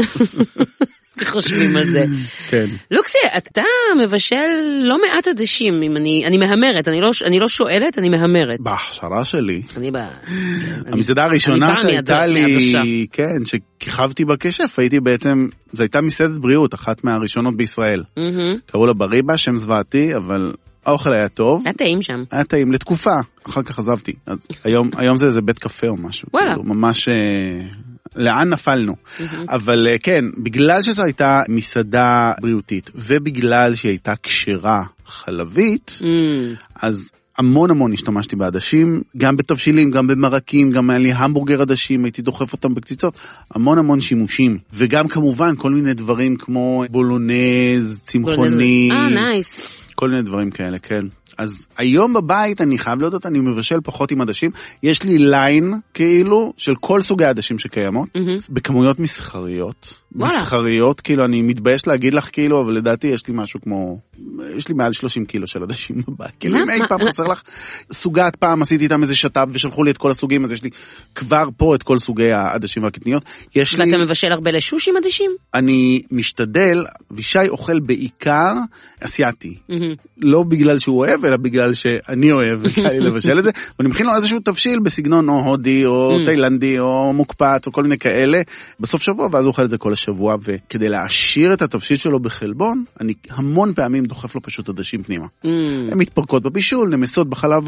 חושבים על זה. כן. לוקסי, אתה מבשל לא מעט עדשים, אני מהמרת, אני לא שואלת, אני מהמרת. בהכשרה שלי. אני המסעדה הראשונה שהייתה לי, כן, שכיכבתי בקשף, הייתי בעצם, זו הייתה מסעדת בריאות, אחת מהראשונות בישראל. קראו לה בריבה, שם זוועתי, אבל האוכל היה טוב. היה טעים שם. היה טעים לתקופה, אחר כך עזבתי. אז היום זה איזה בית קפה או משהו. וואלה. ממש... לאן נפלנו. אבל כן, בגלל שזו הייתה מסעדה בריאותית, ובגלל שהיא הייתה כשרה חלבית, אז המון השתמשתי בעדשים, גם בתבשילים, גם במרקים, גם היה לי המבורגר עדשים, הייתי דוחף אותם בקציצות, המון שימושים. וגם כמובן כל מיני דברים כמו בולונז, צמחוני. נייס. כל מיני דברים כאלה, כן. אז היום בבית אני חייב להודות, אני מבשל פחות עם עדשים. יש לי ליין כאילו של כל סוגי העדשים שקיימות, בכמויות מסחריות. מסחריות, כאילו אני מתבייש להגיד לך כאילו, אבל לדעתי יש לי משהו כמו, יש לי מעל 30 קילו של עדשים בבית, כאילו אם אי פעם חסר לך סוגת, פעם עשיתי איתם איזה שטב ושלחו לי את כל הסוגים, אז יש לי כבר פה את כל סוגי העדשים והקטניות. ואתה מבשל הרבה לשוש עם עדשים? אני משתדל, וישי אוכל בעיקר אסיאתי, לא בגלל שהוא אוהב, אלא בגלל שאני אוהב לבשל את זה, ואני מכין לו איזשהו תבשיל בסגנון או הודי, או תאילנדי, או מוקפץ, או כל מיני כאלה, בסוף שבוע, ואז הוא אוכל את זה כל השבוע, וכדי להעשיר את התבשיל שלו בחלבון, אני המון פעמים דוחף לו פשוט עדשים פנימה. הן מתפרקות בבישול, נמסות בחלב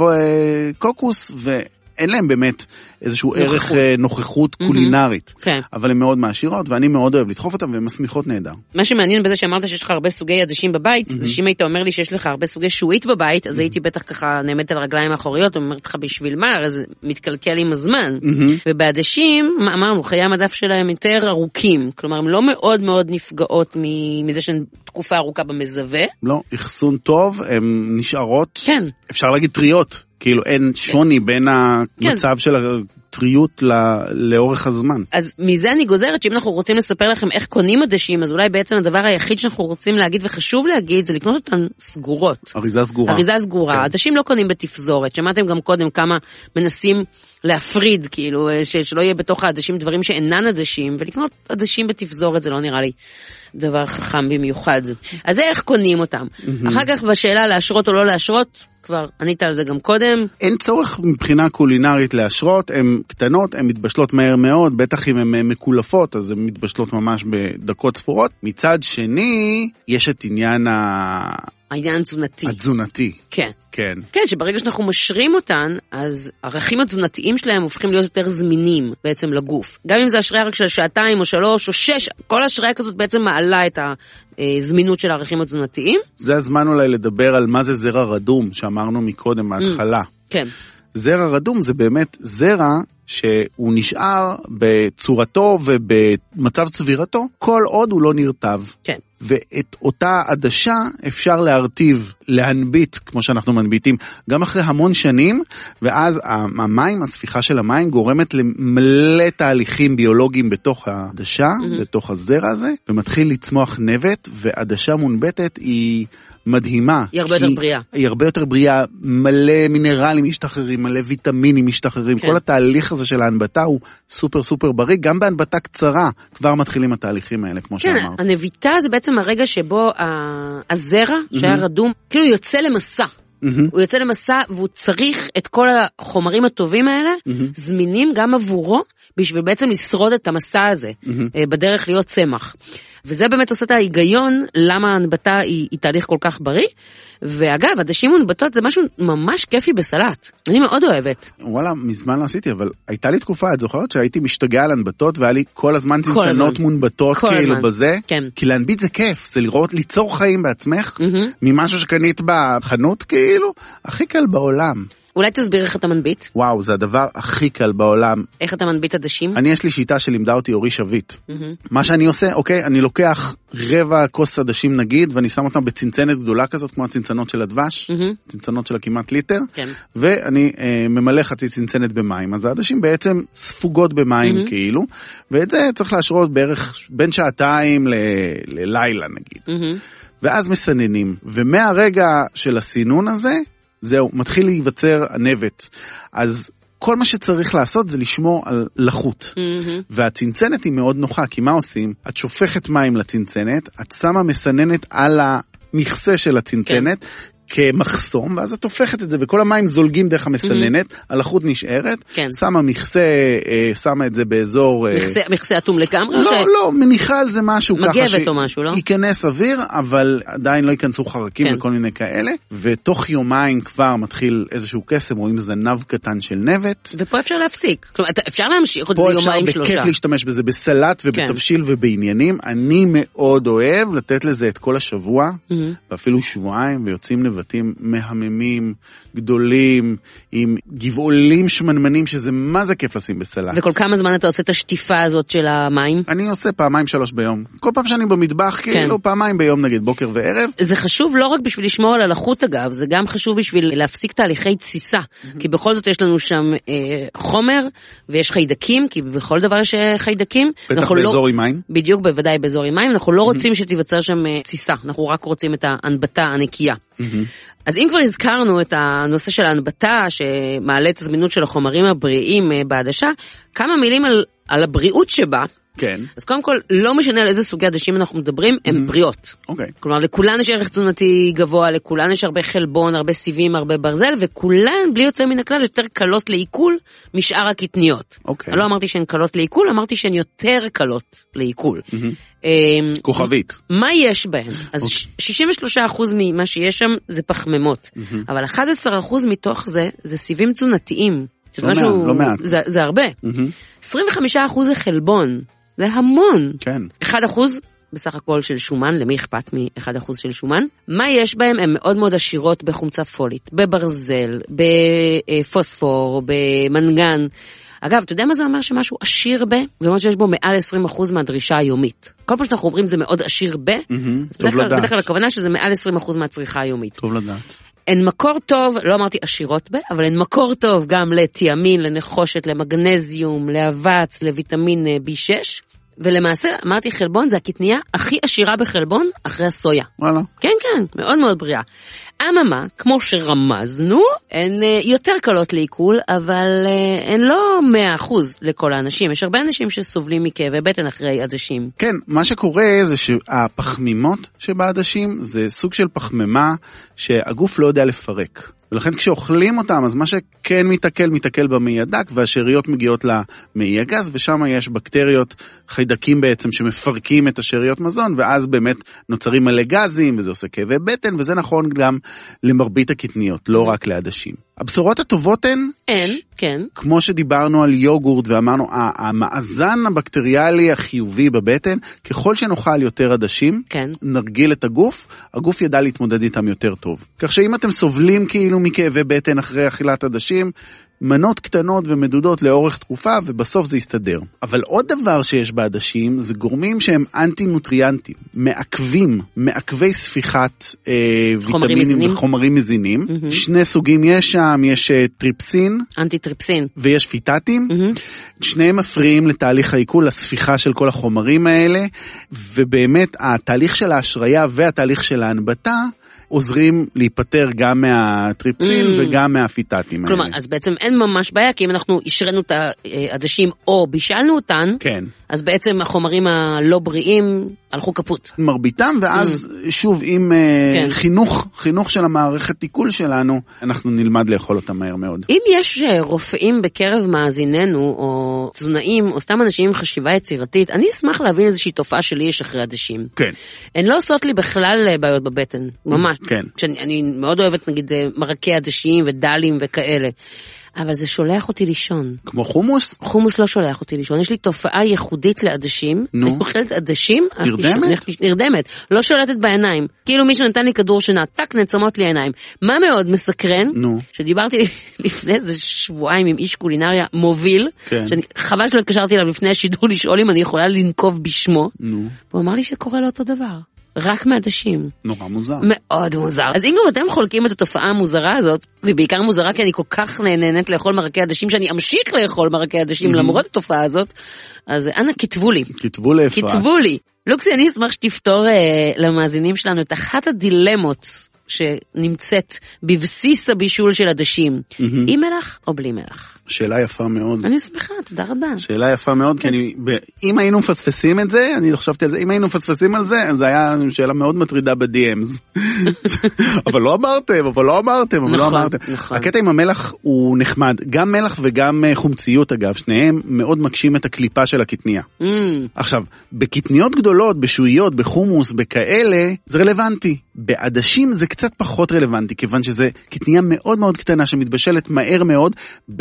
קוקוס, אין להם באמת איזשהו ערך נוכחות קולינרית, אבל הן מאוד מעשירות, ואני מאוד אוהב לדחוף אותם, והן מסמיכות נהדר. מה שמעניין בזה שאמרת שיש לך הרבה סוגי עדשים בבית, זה שאם היית אומר לי שיש לך הרבה סוגי שועית בבית, אז הייתי בטח ככה נעמדת על הרגליים האחוריות, אומרת לך בשביל מה, הרי זה מתקלקל עם הזמן. ובעדשים, אמרנו, חיי המדף שלהם יותר ארוכים, כלומר, הן לא מאוד מאוד נפגעות מזה שהן תקופה ארוכה במזווה. לא, אחסון טוב, הן נשארות, כן. אפשר להגיד טריות. כאילו אין שוני בין המצב של הטריות לאורך הזמן. אז מזה אני גוזרת שאם אנחנו רוצים לספר לכם איך קונים עדשים, אז אולי בעצם הדבר היחיד שאנחנו רוצים להגיד וחשוב להגיד זה לקנות אותן סגורות. אריזה סגורה. אריזה סגורה. עדשים לא קונים בתפזורת. שמעתם גם קודם כמה מנסים להפריד, כאילו, שלא יהיה בתוך העדשים דברים שאינן עדשים, ולקנות עדשים בתפזורת זה לא נראה לי דבר חכם במיוחד. אז זה איך קונים אותם. אחר כך בשאלה להשרות או לא להשרות, כבר ענית על זה גם קודם. אין צורך מבחינה קולינרית להשרות, הן קטנות, הן מתבשלות מהר מאוד, בטח אם הן מקולפות, אז הן מתבשלות ממש בדקות ספורות. מצד שני, יש את עניין העניין התזונתי. התזונתי. כן. כן. כן, שברגע שאנחנו משרים אותן, אז הערכים התזונתיים שלהם הופכים להיות יותר זמינים בעצם לגוף. גם אם זה השריה רק של 2 או 3 או 6, כל השריה כזאת בעצם מעלה את הזמינות של הערכים התזונתיים. זה הזמן אולי לדבר על מה זה זרע רדום, שאמרנו מקודם מההתחלה. כן. זרע רדום זה באמת זרע שהוא נשאר בצורתו ובמצב צבירתו, כל עוד הוא לא נרטב. כן. ואת אותה עדשה אפשר להרטיב, להנביט, כמו שאנחנו מנביטים, גם אחרי המון שנים, ואז המים, הספיחה של המים, גורמת למלא תהליכים ביולוגיים בתוך העדשה, בתוך הזרע הזה, ומתחיל לצמוח נבט, ועדשה מונבטת היא מדהימה. היא הרבה יותר בריאה. היא הרבה יותר בריאה, מלא מינרלים משתחררים, מלא ויטמינים משתחררים, כל התהליך הזה של ההנבטה הוא סופר סופר בריא, גם בהנבטה קצרה כבר מתחילים התהליכים האלה, כמו שאמרת. כן, הנביטה זה בעצם הרגע שבו הזרע שהיה רדום, כאילו יוצא למסע. הוא יוצא למסע והוא צריך את כל החומרים הטובים האלה, זמינים גם עבורו, בשביל בעצם לשרוד את המסע הזה, בדרך להיות צמח. וזה באמת עושה את ההיגיון, למה ההנבטה היא תהליך כל כך בריא. ואגב, עדשים מונבטות זה משהו ממש כיפי בסלט. אני מאוד אוהבת. וואלה, מזמן לא עשיתי, אבל הייתה לי תקופה, את זוכרת שהייתי משתגע על הנבטות, והיה לי כל הזמן צנצנות מונבטות כאילו בזה. כן. כי להנביט זה כיף, זה לראות, ליצור חיים בעצמך, ממשהו שקנית בחנות כאילו, הכי קל בעולם. אולי תסביר איך אתה מנביט? וואו, זה הדבר הכי קל בעולם. איך אתה מנביט עדשים? יש לי שיטה שלימדה אותי אורי שביט. מה שאני עושה, אוקיי, אני לוקח רבע כוס עדשים נגיד, ואני שם אותם בצנצנת גדולה כזאת, כמו הצנצנות של הדבש, צנצנות של כמעט ליטר, ואני ממלא חצי צנצנת במים. אז העדשים בעצם ספוגות במים כאילו, ואת זה צריך להשרות בערך בין שעתיים ללילה נגיד. ואז מסננים. ומהרגע של הסינון הזה, זהו, מתחיל להיווצר הנבט. אז כל מה שצריך לעשות זה לשמור על לחות. והצנצנת היא מאוד נוחה, כי מה עושים? את שופכת מים לצנצנת, את שמה מסננת על המכסה של הצנצנת, כמחסום, ואז את הופכת את זה, וכל המים זולגים דרך המסננת, הלחות נשארת, שמה מכסה, שמה את זה באזור... מכסה אטום לגמרי? לא, מניחה על זה משהו ככה, מגבת או משהו, לא? ייכנס אוויר, אבל עדיין לא ייכנסו חרקים וכל מיני כאלה, ותוך יומיים כבר מתחיל איזשהו קסם, או עם זנב קטן של נבט. ופה אפשר להפסיק, כלומר, אפשר להמשיך עוד יומיים שלושה. פה אפשר בכיף להשתמש בזה בסלט ובתבשיל ובעניינים. אני מאוד אוהב לתת לזה את כל השבוע, ואפילו שבועיים, ויוצאים נבטים מהממים, גדולים, עם גבעולים שמנמנים, שזה מה זה כיף לשים בסלט. וכל כמה זמן אתה עושה את השטיפה הזאת של המים? אני עושה 2-3 ביום. כל פעם שאני במטבח, כאילו 2 ביום נגיד, בוקר וערב. זה חשוב לא רק בשביל לשמור על הלחות אגב, זה גם חשוב בשביל להפסיק תהליכי תסיסה, כי בכל זאת יש לנו שם חומר, ויש חיידקים, כי בכל דבר יש חיידקים. בטח באזור עם מים. בדיוק, בוודאי באזור עם מים, אנחנו לא רוצים שתיווצר שם תסיסה, אנחנו רק רוצים את ההנבטה הנקייה. אז אם כבר הזכרנו את הנושא של ההנבטה, שמעלה את הזמינות של החומרים הבריאים בעדשה, כמה מילים על הבריאות שבה. כן. אז קודם כל, לא משנה על איזה סוגי עדשים אנחנו מדברים, הן בריאות. אוקיי. כלומר, לכולן יש ערך תזונתי גבוה, לכולן יש הרבה חלבון, הרבה סיבים, הרבה ברזל, וכולן, בלי יוצא מן הכלל, יותר קלות לעיכול משאר הקטניות. אוקיי. אני לא אמרתי שהן קלות לעיכול, אמרתי שהן יותר קלות לעיכול. כוכבית. מה יש בהן? אז 63% ממה שיש שם זה פחמימות, אבל 11% מתוך זה סיבים תזונתיים. לא מעט. זה הרבה. 25% זה חלבון. זה המון. כן. 1% בסך הכל של שומן, למי אכפת מ-1% של שומן? מה יש בהם? הן מאוד מאוד עשירות בחומצה פולית, בברזל, בפוספור, במנגן. אגב, אתה יודע מה זה אומר שמשהו עשיר ב? זה אומר שיש בו מעל 20% מהדרישה היומית. כל פעם שאנחנו אומרים זה מאוד עשיר ב, בדרך כלל הכוונה שזה מעל 20% מהצריכה היומית. טוב לדעת. הן מקור טוב, לא אמרתי עשירות ב, אבל הן מקור טוב גם לתיאמין, לנחושת, למגנזיום, לאבץ, לויטמין B6, ולמעשה אמרתי חלבון זה הקטניה הכי עשירה בחלבון אחרי הסויה. וואלה. כן, כן, מאוד מאוד בריאה. אממה, כמו שרמזנו, הן יותר קלות לעיכול, אבל הן לא 100% לכל האנשים. יש הרבה אנשים שסובלים מכאבי בטן אחרי עדשים. כן, מה שקורה זה שהפחמימות שבעדשים זה סוג של פחמימה שהגוף לא יודע לפרק. ולכן כשאוכלים אותם, אז מה שכן מתעכל במעי הדק, והשאריות מגיעות למעי הגס, ושם יש בקטריות, חיידקים בעצם שמפרקים את השאריות מזון, ואז באמת נוצרים מלא גזים, וזה עושה כאבי בטן, וזה נכון גם למרבית הקטניות, לא רק לעדשים. הבשורות הטובות הן, כן. כמו שדיברנו על יוגורט ואמרנו, המאזן הבקטריאלי החיובי בבטן, ככל שנאכל יותר עדשים, נרגיל את הגוף, הגוף ידע להתמודד איתם יותר טוב. כך שאם אתם סובלים כאילו מכאבי בטן אחרי אכילת עדשים, מנות קטנות ומדודות לאורך תקופה, ובסוף זה יסתדר. אבל עוד דבר שיש בעדשים, זה גורמים שהם אנטי-נוטריאנטים, מעכבי ספיחת ויטמינים וחומרים מזינים. שני סוגים יש שם, יש טריפסין, אנטי-טריפסין, ויש פיטטים. שניהם מפריעים לתהליך העיכול, לספיחה של כל החומרים האלה, ובאמת התהליך של ההשריה והתהליך של ההנבטה, עוזרים להיפטר גם מהטריפסין וגם מהפיטטים. כלומר, אז בעצם אין ממש בעיה, כי אם אנחנו השרנו את העדשים או בישלנו אותן, כן. אז בעצם החומרים הלא בריאים הלכו כפות. מרביתם, ואז שוב, עם חינוך של המערכת עיכול שלנו, אנחנו נלמד לאכול אותם מהר מאוד. אם יש רופאים בקרב מאזיננו, או תזונאים, או סתם אנשים עם חשיבה יצירתית, אני אשמח להבין איזושהי תופעה שלי יש אחרי עדשים. כן. הן לא עושות לי בכלל בעיות בבטן, ממש. כן. אני מאוד אוהבת, נגיד, מרקי עדשים ודלים וכאלה. אבל זה שולח אותי לישון. כמו חומוס? חומוס לא שולח אותי לישון. יש לי תופעה ייחודית לעדשים. נו. אני אוכלת עדשים. נרדמת? נרדמת. לא שולטת בעיניים. כאילו מישהו נתן לי כדור שינה, טק, נעצמות לי העיניים. מה מאוד מסקרן? נו. שדיברתי לפני איזה שבועיים עם איש קולינריה מוביל. כן. חבל שלא התקשרתי אליו לפני השידור לשאול אם אני יכולה לנקוב בשמו. נו. והוא אמר לי שקורה לו אותו דבר. רק מעדשים. נורא מוזר. מאוד מוזר. אז אם גם אתם חולקים את התופעה המוזרה הזאת, ובעיקר מוזרה כי אני כל כך נהנית לאכול מרקי עדשים, שאני אמשיך לאכול מרקי עדשים למרות התופעה הזאת, אז אנא כתבו לי. כתבו לאפרת. כתבו לי. לוקסי, אני אשמח שתפתור למאזינים שלנו את אחת הדילמות שנמצאת בבסיס הבישול של עדשים. עם מלח או בלי מלח? שאלה יפה מאוד. אני שמחה, תודה רבה. שאלה יפה מאוד, כי אם היינו מפספסים את זה, אני חשבתי על זה, אם היינו מפספסים על זה, אז היה שאלה מאוד מטרידה ב-DMs. אבל לא אמרתם. נכון. הקטע עם המלח הוא נחמד. גם מלח וגם חומציות, אגב, שניהם מאוד מקשים את הקליפה של הקטניה. עכשיו, בקטניות גדולות, בשועיות, בחומוס, בכאלה, זה רלוונטי. בעדשים זה קצת פחות רלוונטי, כיוון שזה קטניה מאוד מאוד קטנה, שמתבשלת מהר מאוד,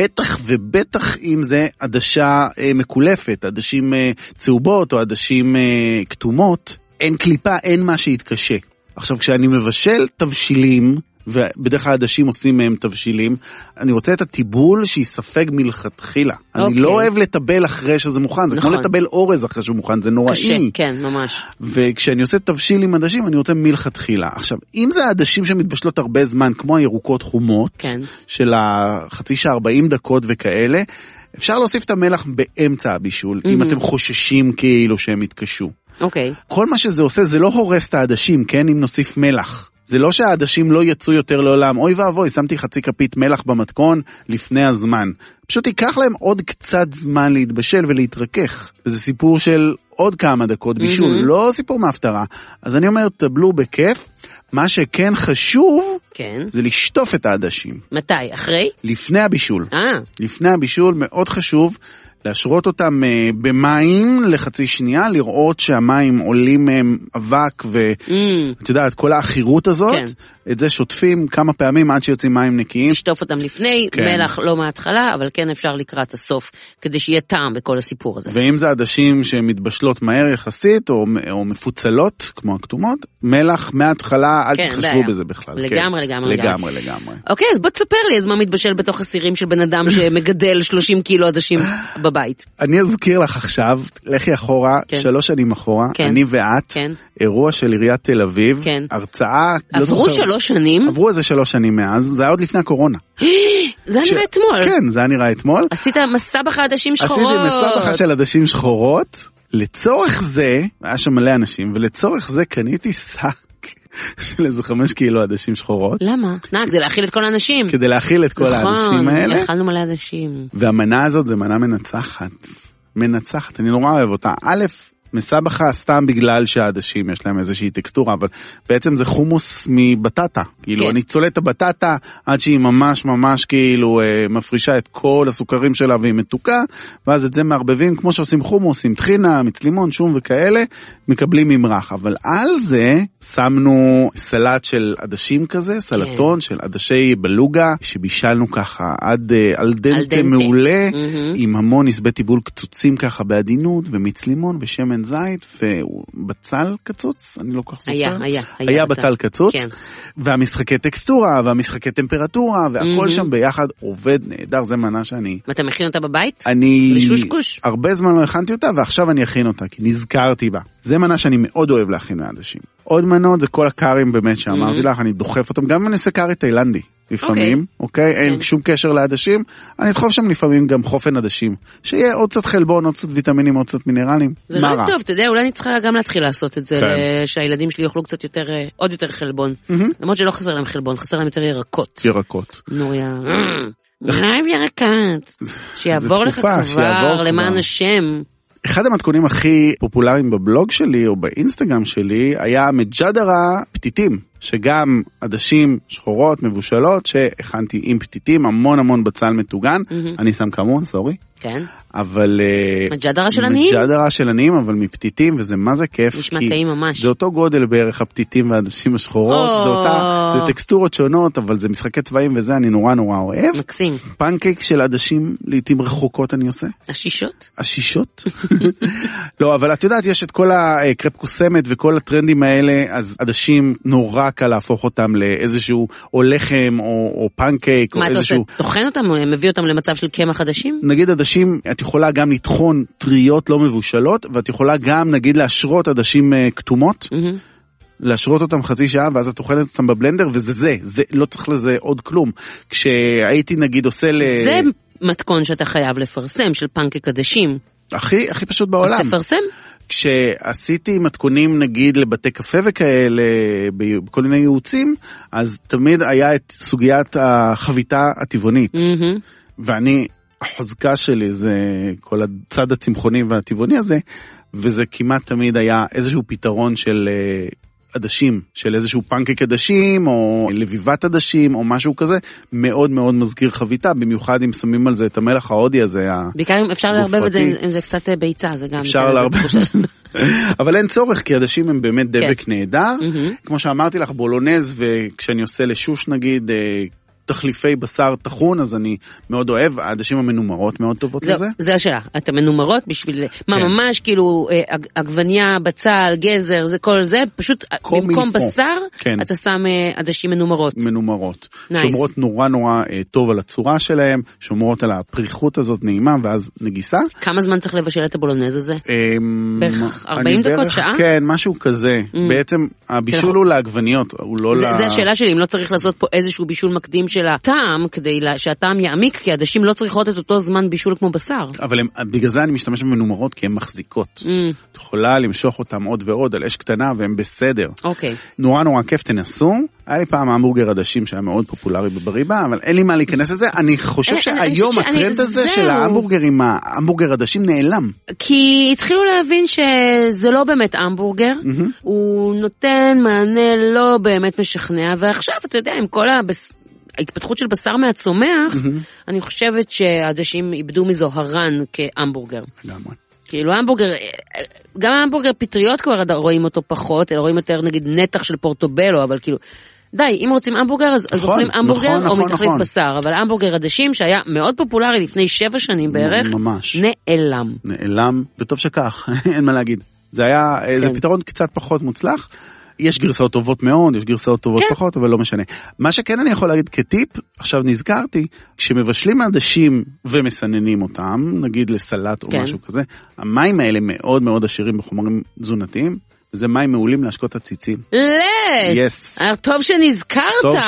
בטח אם זה עדשה מקולפת, עדשים צהובות או עדשים כתומות, אין קליפה, אין מה שיתקשה. עכשיו, כשאני מבשל תבשילים, ובדרך כלל עדשים עושים מהם תבשילים. אני רוצה את הטיבול שיספג מלכתחילה. אני לא אוהב לטבל אחרי שזה מוכן, זה כמו לטבל אורז אחרי שהוא מוכן, זה נוראי. קשה, כן, ממש. וכשאני עושה תבשיל עם עדשים, אני רוצה מלכתחילה. עכשיו, אם זה עדשים שמתבשלות הרבה זמן, כמו הירוקות חומות, של החצי שעה 40 דקות וכאלה, אפשר להוסיף את המלח באמצע הבישול, אם אתם חוששים כאילו שהם יתקשו. אוקיי. כל מה שזה עושה, זה לא הורס את העדשים, כן? אם נוסיף מלח. זה לא שהעדשים לא יצאו יותר לעולם. אוי ואבוי, שמתי חצי כפית מלח במתכון לפני הזמן. פשוט ייקח להם עוד קצת זמן להתבשל ולהתרכך. וזה סיפור של עוד כמה דקות בישול, לא סיפור מהפטרה. אז אני אומר, תבלו בכיף. מה שכן חשוב, זה לשטוף את העדשים. מתי? אחרי? לפני הבישול. לפני הבישול מאוד חשוב להשרות אותם במים לחצי שנייה, לראות שהמים עולים מהם אבק, ואת יודעת, כל האחירות הזאת, את זה שוטפים כמה פעמים עד שיוצאים מים נקיים. לשטוף אותם לפני, מלח לא מההתחלה, אבל כן אפשר לקראת הסוף, כדי שיהיה טעם בכל הסיפור הזה. ואם זה עדשים שמתבשלות מהר יחסית, או מפוצלות, כמו הכתומות, מלח מההתחלה, אל תתחשבו בזה בכלל. לגמרי. אוקיי, אז בוא תספר לי, אז מה מתבשל בתוך הסירים של בן אדם שמגדל 30 קילו עדשים בבית? אני אזכיר לך עכשיו, לכי אחורה, 3 שנים אחורה, אני ואת, אירוע של עיריית תל אביב, הרצאה, עברו 3 שנים? עברו איזה 3 שנים מאז, זה היה עוד לפני הקורונה. זה היה נראה אתמול. כן, זה היה נראה אתמול. עשית מסבך עדשים שחורות. עשיתי מסבך של עדשים שחורות, לצורך זה, היה שם מלא אנשים, ולצורך זה קניתי שק של איזה 5 קילו עדשים שחורות. למה? כדי להאכיל את כל האנשים. כדי להאכיל את כל האנשים האלה. נכון, אכלנו מלא אנשים. והמנה הזאת זה מנה מנצחת. מנצחת, אני נורא אוהב אותה. א', מסבכה סתם בגלל שהעדשים יש להם איזושהי טקסטורה, אבל בעצם זה חומוס מבטטה. כאילו, אני צולט את הבטטה עד שהיא ממש ממש כאילו מפרישה את כל הסוכרים שלה והיא מתוקה, ואז את זה מערבבים כמו שעושים חומוס עם טחינה, מצלימון, שום וכאלה, מקבלים ממרח. אבל על זה שמנו סלט של עדשים כזה, סלטון של עדשי בלוגה, שבישלנו ככה עד על דנטה מעולה, עם המון נסבי טיבול קצוצים ככה בעדינות, ומצלימון ושמן זית, ובצל קצוץ, אני לא כך זוכר. היה בצל קצוץ, והמשחקי טקסטורה, והמשחקי טמפרטורה, והכל שם ביחד עובד נהדר, זה מנה שאני... ואתה מכין אותה בבית? אני... הרבה זמן לא הכנתי אותה, ועכשיו אני אכין אותה, כי נזכרתי בה. זה מנה שאני מאוד אוהב להכין לעדשים. עוד מנות זה כל הקארים באמת שאמרתי לך, אני דוחף אותם, גם אם אני עושה קארי תאילנדי. לפעמים, אוקיי? אין שום קשר לעדשים, אני אדחוף שם לפעמים גם חופן עדשים, שיהיה עוד קצת חלבון, עוד קצת ויטמינים, עוד קצת מינרלים. זה לא טוב, אתה יודע, אולי אני צריכה גם להתחיל לעשות את זה, שהילדים שלי יאכלו קצת יותר, עוד יותר חלבון. למרות שלא חסר להם חלבון, חסר להם יותר ירקות. נוריה. חייב ירקות. שיעבור לך כבר, למען השם. אחד המתכונים הכי פופולריים בבלוג שלי, או באינסטגרם שלי, היה מג'דרה פתיתים, שגם עדשים שחורות, מבושלות, שהכנתי עם פתיתים, המון בצל מטוגן, אני שם כמון, סורי. כן. אבל... מג'דרה של עניים? מג'דרה של עניים, אבל מפתיתים, וזה מה זה כיף. נשמע טעים ממש. זה אותו גודל בערך הפתיתים והעדשים השחורות, זה טקסטורות שונות, אבל זה משחקי צבעים וזה אני נורא אוהב. מקסים. פנקייק של עדשים לעתים רחוקות אני עושה. השישות? לא, אבל את יודעת, יש את כל הקרפ קוסמת וכל הטרנדים האלה, אז עדשים נורא קל להפוך אותם לאיזשהו או לחם או פנקייק. מה אתה עושה? טוחן אותם? מביא אותם למצב של קמח עדשים? נגיד עדשים, את יכולה גם לטחון טריות לא מבושלות, ואת יכולה גם נגיד להשרות עדשים כתומות, להשרות אותם חצי שעה, ואז את אוכלת אותם בבלנדר, וזה זה, לא צריך לזה עוד כלום. כשהייתי נגיד עושה זה מתכון שאתה חייב לפרסם, של פנקק עדשים. הכי פשוט בעולם. אז תפרסם. כשעשיתי מתכונים נגיד לבתי קפה וכאלה, בכל מיני ייעוצים, אז תמיד היה את סוגיית החביתה הטבעונית. ואני, החוזקה שלי זה כל הצד הצמחוני והטבעוני הזה, וזה כמעט תמיד היה איזשהו פתרון של עדשים, של איזשהו פנקק עדשים, או לביבת עדשים, או משהו כזה, מאוד מזכיר חביתה, במיוחד אם שמים על זה את המלח ההודי הזה, בעיקר אם אפשר להרבב את זה, אם זה קצת ביצה, זה גם... אפשר להרבב. אבל אין צורך, כי עדשים הם באמת דבק נהדר, כמו שאמרתי לך, בולונז, וכשאני עושה לשוש נגיד, תחליפי בשר טחון, אז אני מאוד אוהב, העדשים המנומרות מאוד טובות לזה. זה השאלה, אתה מנומרות בשביל, מה ממש כאילו, עגבניה, בצל, גזר, זה כל זה, פשוט במקום בשר, אתה שם עדשים מנומרות. מנומרות. שומרות נורא נורא טוב על הצורה שלהם, שומרות על הפריחות הזאת נעימה, ואז נגיסה. כמה זמן צריך לבשל את הבולונז הזה? בערך 40 דקות, שעה? כן, משהו כזה. בעצם הבישול הוא לעגבניות, הוא לא זה השאלה שלי, אם לא צריך לעשות פה איזשהו בישול מקדים של הטעם, כדי שהטעם יעמיק, כי העדשים לא צריכות את אותו זמן בישול כמו בשר. אבל בגלל זה אני משתמש במנומרות, כי הן מחזיקות. את יכולה למשוך אותם עוד ועוד על אש קטנה, והן בסדר. אוקיי. נורא נורא כיף, תנסו. היה לי פעם המבורגר עדשים שהיה מאוד פופולרי בבריבה, אבל אין לי מה להיכנס לזה. אני חושב שהיום הטרנד הזה של ההמבורגרים, ההמבורגר עדשים נעלם. כי התחילו להבין שזה לא באמת המבורגר, הוא נותן מענה לא באמת משכנע, ועכשיו אתה יודע, עם כל ההתפתחות של בשר מהצומח, אני חושבת שהעדשים איבדו מזוהרן כהמבורגר. לגמרי. כאילו המבורגר, גם המבורגר פטריות כבר רואים אותו פחות, אלא רואים יותר נגיד נתח של פורטובלו, אבל כאילו, די, אם רוצים המבורגר, אז אוכלים המבורגר או מתחליף בשר, אבל המבורגר עדשים שהיה מאוד פופולרי לפני 7 שנים בערך, נעלם. נעלם, וטוב שכך, אין מה להגיד. זה היה, זה פתרון קצת פחות מוצלח, יש גרסאות טובות מאוד, יש גרסאות טובות פחות, אבל לא משנה. מה שכן אני יכול להגיד כטיפ, עכשיו נזכרתי, כשמבשלים עדשים ומסננים אותם, נגיד לסלט או משהו כזה, המים האלה מאוד מאוד עשירים בחומרים תזונתיים, וזה מים מעולים להשקות הציצים. טוב שנזכרת.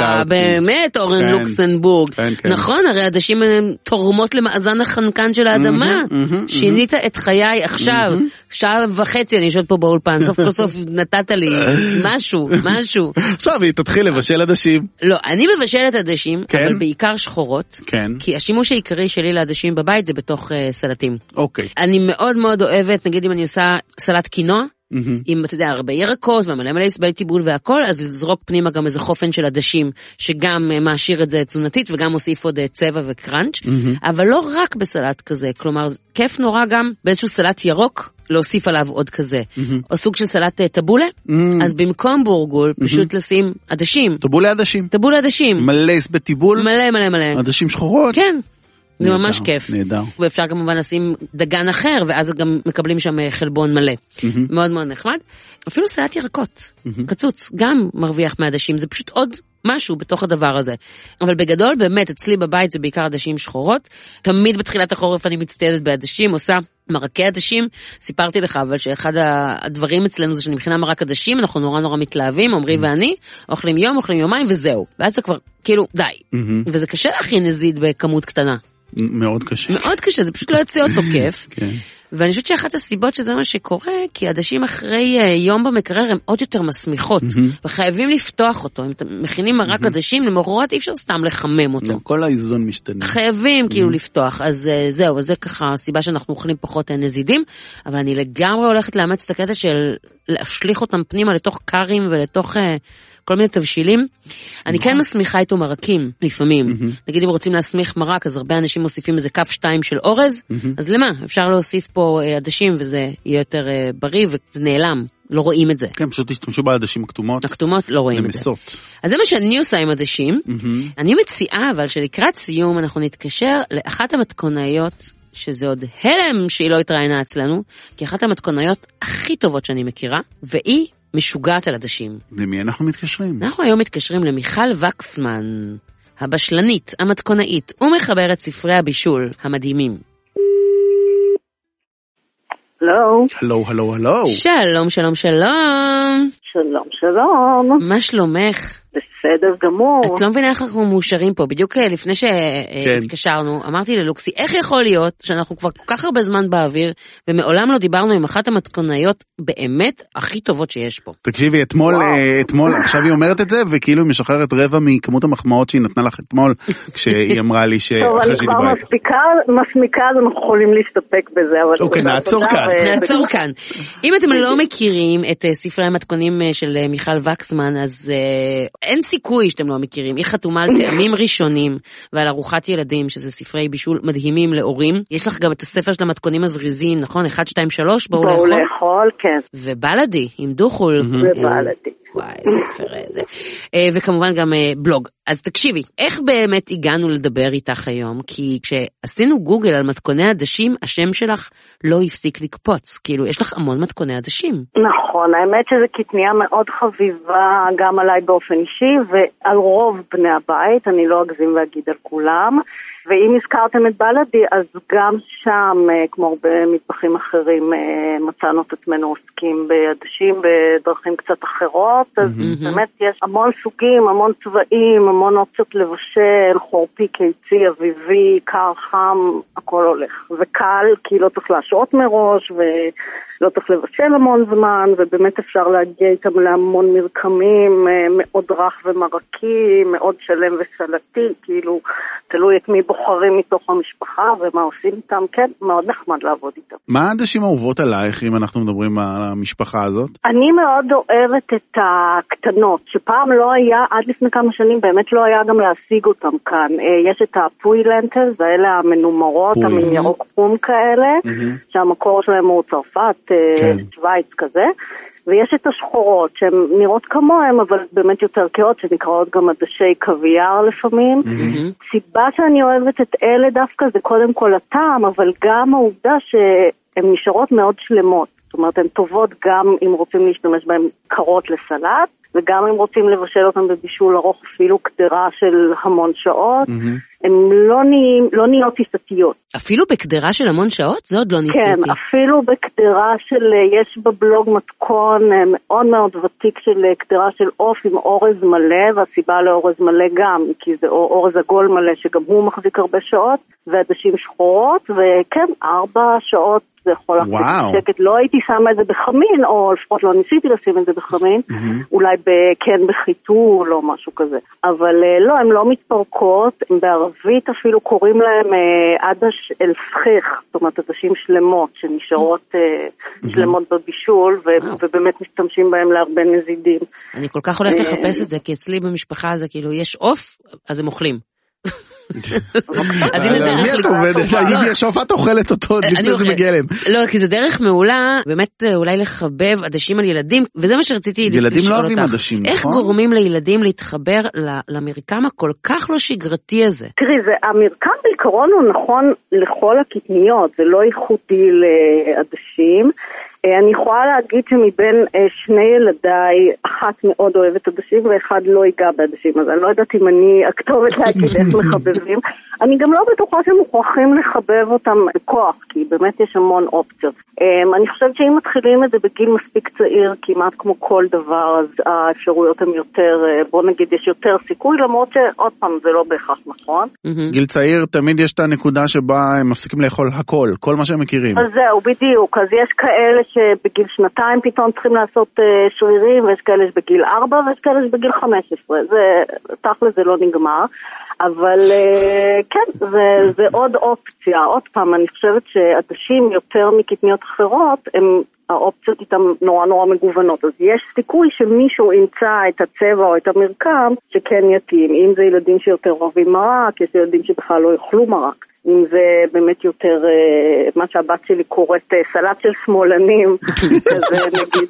באמת, אורן לוקסנבורג. נכון, הרי עדשים תורמות למאזן החנקן של האדמה. שינית את חיי עכשיו. 1.5 שעה אני יושבת פה באולפן. סוף כל סוף נתת לי משהו. עכשיו היא תתחיל לבשל עדשים. לא, אני מבשלת עדשים, אבל בעיקר שחורות. כי השימוש העיקרי שלי לעדשים בבית זה בתוך סלטים. אני מאוד מאוד אוהבת, נגיד אם אני עושה סלט קינוע, אם אתה יודע, הרבה ירקות ומלא מלא סבל טיבול והכל, אז לזרוק פנימה גם איזה חופן של עדשים, שגם מעשיר את זה תזונתית, וגם מוסיף עוד צבע וקראנץ', אבל לא רק בסלט כזה, כלומר, כיף נורא גם באיזשהו סלט ירוק, להוסיף עליו עוד כזה, או סוג של סלט טבולה, אז במקום בורגול, פשוט לשים עדשים. טבולה עדשים. מלא סבל טיבול. מלא. עדשים שחורות. כן. זה ממש כיף. נהדר. ואפשר כמובן לשים דגן אחר, ואז גם מקבלים שם חלבון מלא. מאוד מאוד נחמד. אפילו סלט ירקות, קצוץ, גם מרוויח מעדשים, זה פשוט עוד משהו בתוך הדבר הזה. אבל בגדול, באמת, אצלי בבית זה בעיקר עדשים שחורות. תמיד בתחילת החורף אני מצטיידת בעדשים, עושה מרקי עדשים. סיפרתי לך, אבל שאחד הדברים אצלנו זה שאני מכינה מרק עדשים, אנחנו נורא נורא מתלהבים, עמרי ואני, אוכלים יום, אוכלים יומיים וזהו. ואז זה כבר, כאילו, די. וזה קשה להכין נזיד בכמות קטנה. מאוד קשה. מאוד קשה, זה פשוט לא יוצא אותו כיף. ואני חושבת שאחת הסיבות שזה מה שקורה, כי עדשים אחרי יום במקרר הם עוד יותר מסמיכות, וחייבים לפתוח אותו. אם אתם מכינים מרק עדשים, למחרת אי אפשר סתם לחמם אותו. כל האיזון משתנה. חייבים כאילו לפתוח, אז זהו, אז זה ככה הסיבה שאנחנו אוכלים פחות נזידים, אבל אני לגמרי הולכת לאמץ את הקטע של להשליך אותם פנימה לתוך קרים ולתוך כל מיני תבשילים. אני כן מסמיכה איתו מרקים לפעמים. נגיד אם רוצים להסמיך מרק, אז הרבה אנשים מוסיפים איזה כף 2 של אורז, אז למה? אפשר להוסיף פה עדשים וזה יהיה יותר בריא וזה נעלם. לא רואים את זה. כן, פשוט תשתמשו בעדשים הכתומות. הכתומות לא רואים את זה. אז זה מה שאני עושה עם עדשים. אני מציעה, אבל שלקראת סיום אנחנו נתקשר לאחת המתכונאיות, שזה עוד הלם שהיא לא התראיינה אצלנו, כי אחת המתכונאיות הכי טובות שאני מכירה, והיא משוגעת על עדשים. למי אנחנו מתקשרים? אנחנו היום מתקשרים למיכל וקסמן, הבשלנית, המתכונאית, ומחברת ספרי הבישול המדהימים. הלו. שלום. שלום. מה שלומך? בסדר גמור. את לא מבינה איך אנחנו מאושרים פה. בדיוק לפני שהתקשרנו, אמרתי ללוקסי, איך יכול להיות שאנחנו כבר כל כך הרבה זמן באוויר, ומעולם לא דיברנו עם אחת המתכונאיות באמת הכי טובות שיש פה. תקשיבי, אתמול, עכשיו היא אומרת את זה, וכאילו היא משחררת רבע מכמות המחמאות שהיא נתנה לך אתמול, כשהיא אמרה לי טוב, אני כבר מסמיקה, אז אנחנו יכולים להסתפק בזה. אוקיי, נעצור כאן. אם אתם לא מכירים את ספרי המתכונים של מיכל וקסמן, אז אין סיכוי שאתם לא מכירים. היא חתומה על טעמים ראשונים ועל ארוחת ילדים, שזה ספרי בישול מדהימים להורים. יש לך גם את הספר של המתכונים הזריזים, נכון? 1, 2, 3, בואו לאכול, כן. ובלדי, עם דוחול. ובלדי. וואי, ספר זה. וכמובן גם בלוג. אז תקשיבי, איך באמת הגענו לדבר איתך היום? כי כשעשינו גוגל על מתכוני עדשים, השם שלך לא הפסיק לקפוץ. כאילו, יש לך המון מתכוני עדשים. נכון, האמת שזה קטניה מאוד חביבה גם עליי באופן אישי, ועל רוב בני הבית, אני לא אגזים ואגיד על כולם. ואם הזכרתם את בלדי, אז גם שם, כמו במטבחים אחרים, מצאנו את עצמנו עוסקים בעדשים בדרכים קצת אחרות, אז באמת יש המון סוגים, המון צבעים, המון אופציות לבשל, חורפי, קיצי, אביבי, קר, חם, הכל הולך. וקל, כי לא צריך להשעות מראש, ולא צריך לבשל המון זמן, ובאמת אפשר להגיע איתם להמון מרקמים, מאוד רך ומרקי, מאוד שלם וסלטי, כאילו, תלוי את מי בוחרים מתוך המשפחה ומה עושים איתם, כן, מאוד נחמד לעבוד איתם. מה העדשים אהובות עלייך אם אנחנו מדברים על המשפחה הזאת? אני מאוד אוהבת את הקטנות, שפעם לא היה, עד לפני כמה שנים באמת לא היה גם להשיג אותם כאן. יש את הפוי לנטלס, האלה המנומרות, המין ירוק חום כאלה, שהמקור שלהם הוא צרפת, שוויץ כזה. ויש את השחורות, שהן נראות כמוהם, אבל באמת יותר קהות, שנקראות גם עדשי קוויאר לפעמים. סיבה שאני אוהבת את אלה דווקא, זה קודם כל הטעם, אבל גם העובדה שהן נשארות מאוד שלמות. זאת אומרת, הן טובות גם אם רוצים להשתמש בהן קרות לסלט, וגם אם רוצים לבשל אותם בבישול ארוך, אפילו קדרה של המון שעות, הן לא נהיות עיסתיות. אפילו בקדרה של המון שעות? זה עוד לא ניסיתי. כן, אפילו בקדרה של, יש בבלוג מתכון מאוד מאוד ותיק של קדרה של עוף עם אורז מלא, והסיבה לאורז מלא גם, כי זה אורז עגול מלא שגם הוא מחזיק הרבה שעות, ועדשים שחורות, וכן, 4 שעות זה יכול להחזיק בשקט. לא הייתי שמה את זה בחמין, או לפחות לא ניסיתי לשים את זה בחמין, אולי כן בחיתול או משהו כזה. אבל לא, הן לא מתפרקות, הן בערבית אפילו קוראים להם עדש אל סכך, זאת אומרת עדשים שלמות, שנשארות שלמות בבישול, ובאמת משתמשים בהם להרבה נזידים. אני כל כך הולכת לחפש את זה, כי אצלי במשפחה זה כאילו יש עוף, אז הם אוכלים. אז הנה דרך אם יש עוף את אוכלת אותו לפני זה מגיע להם. לא, כי זה דרך מעולה באמת אולי לחבב עדשים על ילדים, וזה מה שרציתי לשאול אותך. ילדים לא אוהבים עדשים, נכון? איך גורמים לילדים להתחבר למרקם הכל כך לא שגרתי הזה? תראי, המרקם בעיקרון הוא נכון לכל הקטניות, זה לא ייחודי לעדשים. אני יכולה להגיד שמבין 2 ילדיי, אחת מאוד אוהבת עדשים ואחד לא ייגע בעדשים, אז אני לא יודעת אם אני הכתובת להגיד איך מחבבים. אני גם לא בטוחה שמוכרחים לחבב אותם בכוח, כי באמת יש המון אופציות. אני חושבת שאם מתחילים את זה בגיל מספיק צעיר, כמעט כמו כל דבר, אז האפשרויות הן יותר, בוא נגיד, יש יותר סיכוי, למרות שעוד פעם זה לא בהכרח נכון. גיל צעיר, תמיד יש את הנקודה שבה הם מפסיקים לאכול הכל, כל מה שהם מכירים. אז זהו, בדיוק. אז יש כאלה שבגיל 2 פתאום צריכים לעשות שרירים, ויש כאלה שבגיל 4, ויש כאלה שבגיל 15. זה, תכל'ס זה לא נגמר. אבל כן, זה עוד אופציה. עוד פעם, אני חושבת שעדשים יותר מקטניות אחרות, האופציות איתן נורא נורא מגוונות. אז יש סיכוי שמישהו ימצא את הצבע או את המרקם שכן יתאים. אם זה ילדים שיותר אוהבים מרק, יש ילדים שבכלל לא יאכלו מרק. אם זה באמת יותר, מה שהבת שלי קוראת סלט של שמאלנים, כזה נגיד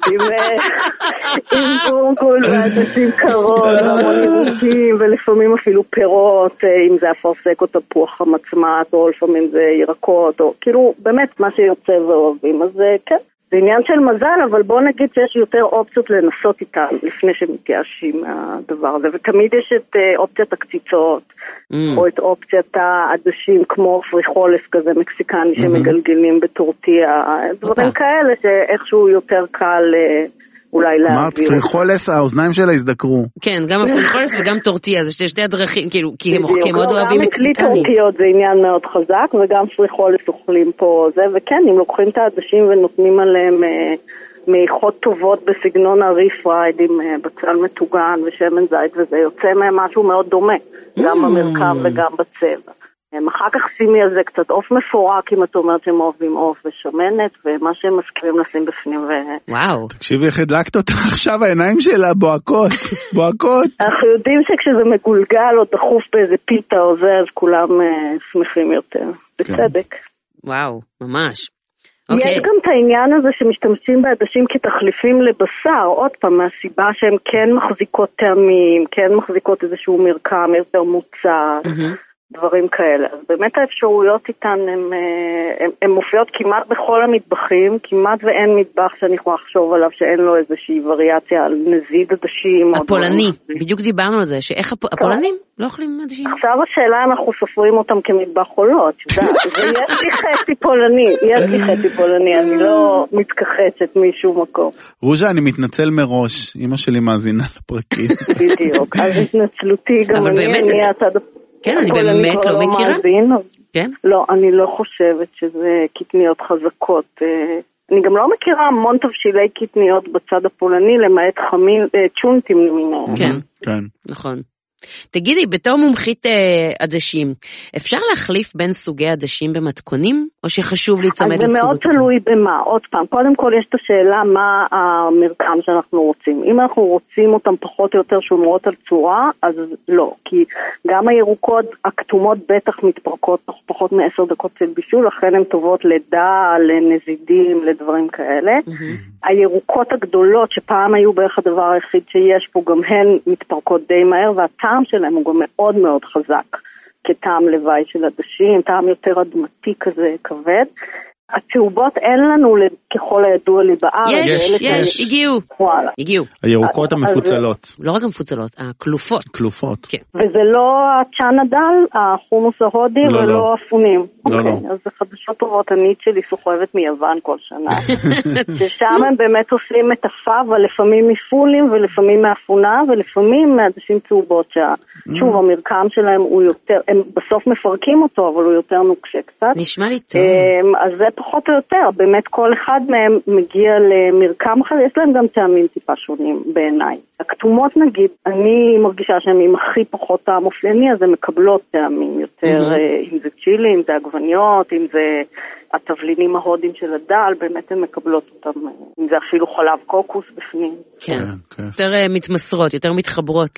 עם בורגול ועדשים קרון, והמון ירוקים, ולפעמים אפילו פירות, אם זה אפרסק או תפוח המצמץ, או לפעמים זה ירקות, או כאילו באמת מה שיוצא ואוהבים, אז כן. זה עניין של מזל, אבל בוא נגיד שיש יותר אופציות לנסות איתן לפני שמתייאשים מהדבר הזה, ותמיד יש את אופציית הקציצות, או את אופציית העדשים כמו פריחולס כזה מקסיקני שמגלגלים בטורטיה, דברים כאלה שאיכשהו יותר קל אולי להעביר. אמרת פריחולס, האוזניים שלה הזדקרו. כן, גם הפריחולס וגם טורטיה, זה שתי הדרכים, כאילו, כי הם מאוד אוהבים מקסיקני. גם טורטיות זה עניין מאוד חזק, וגם פריחולס אוכלים פה זה, וכן, אם לוקחים את העדשים ונותנים עליהם מאיכות טובות בסגנון הרי פרייד עם בצל מטוגן ושמן זית, וזה יוצא מהם משהו מאוד דומה, גם במרקם וגם בצבע. אחר כך שימי על זה קצת עוף מפורק, אם את אומרת שהם אוהבים עוף ושמנת, ומה שהם מסכימים לשים בפנים. וואו. תקשיבי, איך הדלקת אותך עכשיו, העיניים שלה בוהקות, בוהקות. אנחנו יודעים שכשזה מגולגל או דחוף באיזה פיתה או זה, אז כולם שמחים יותר. בצדק. וואו, ממש. יש גם את העניין הזה שמשתמשים בעדשים כתחליפים לבשר, עוד פעם, מהסיבה שהן כן מחזיקות טעמים, כן מחזיקות איזשהו מרקם יותר מוצע, דברים כאלה. אז באמת האפשרויות איתן הן מופיעות כמעט בכל המטבחים, כמעט ואין מטבח שאני יכולה לחשוב עליו שאין לו איזושהי וריאציה על נזיד עדשים. הפולני, בדיוק דיברנו על זה, שאיך הפולנים לא אוכלים עדשים. עכשיו השאלה אם אנחנו סופרים אותם כמטבח או לא, יש לי חצי פולני, אני לא מתכחשת משום מקום. רוז'ה, אני מתנצל מראש, אמא שלי מאזינה לפרקים. בדיוק, אז התנצלותי גם אני הצד כן, אני באמת לא מכירה. כן? לא, אני לא חושבת שזה קטניות חזקות. אני גם לא מכירה המון תבשילי קטניות בצד הפולני, למעט צ'ונטים למיניהם. כן, כן, נכון. תגידי, בתור מומחית עדשים, אפשר להחליף בין סוגי עדשים במתכונים, או שחשוב להצמד לסוג? זה מאוד תלוי במה. עוד פעם, קודם כל יש את השאלה מה המרקם שאנחנו רוצים. אם אנחנו רוצים אותם פחות או יותר שומרות על צורה, אז לא. כי גם הירוקות הכתומות בטח מתפרקות תוך פחות מ10 דקות של בישול, לכן הן טובות לדע, לנזידים, לדברים כאלה. הירוקות הגדולות שפעם היו בערך הדבר היחיד שיש פה, גם הן מתפרקות די מהר, והטעם שלהם הוא גם מאוד מאוד חזק, כטעם לוואי של עדשים, טעם יותר אדמתי כזה כבד. הצהובות אין לנו ככל הידוע לי בארץ. יש, הגיעו. הירוקות המפוצלות. לא רק המפוצלות, הכלופות. כלופות. וזה לא הצ'אנה דל, החומוס ההודי, ולא אפונים. אוקיי, אז זה חדשות טובות, הנית שלי סוחבת מיוון כל שנה. ששם הם באמת עושים את הפאבה, לפעמים מפולים ולפעמים מאפונה, ולפעמים מעדשים צהובות, שוב, המרקם שלהם הוא יותר, הם בסוף מפרקים אותו, אבל הוא יותר נוקשה קצת. נשמע לי טוב. אז זה פחות או יותר, באמת כל אחד מהם מגיע למרקם אחר, יש להם גם טעמים טיפה שונים בעיניי. הכתומות נגיד, אני מרגישה שהן עם הכי פחות טעם אופייני, אז הן מקבלות טעמים יותר, אם זה צ'ילי, אם זה עגבניות, אם זה התבלינים ההודים של הדל, באמת הן מקבלות אותם, אם זה אפילו חלב קוקוס בפנים. כן, יותר מתמסרות, יותר מתחברות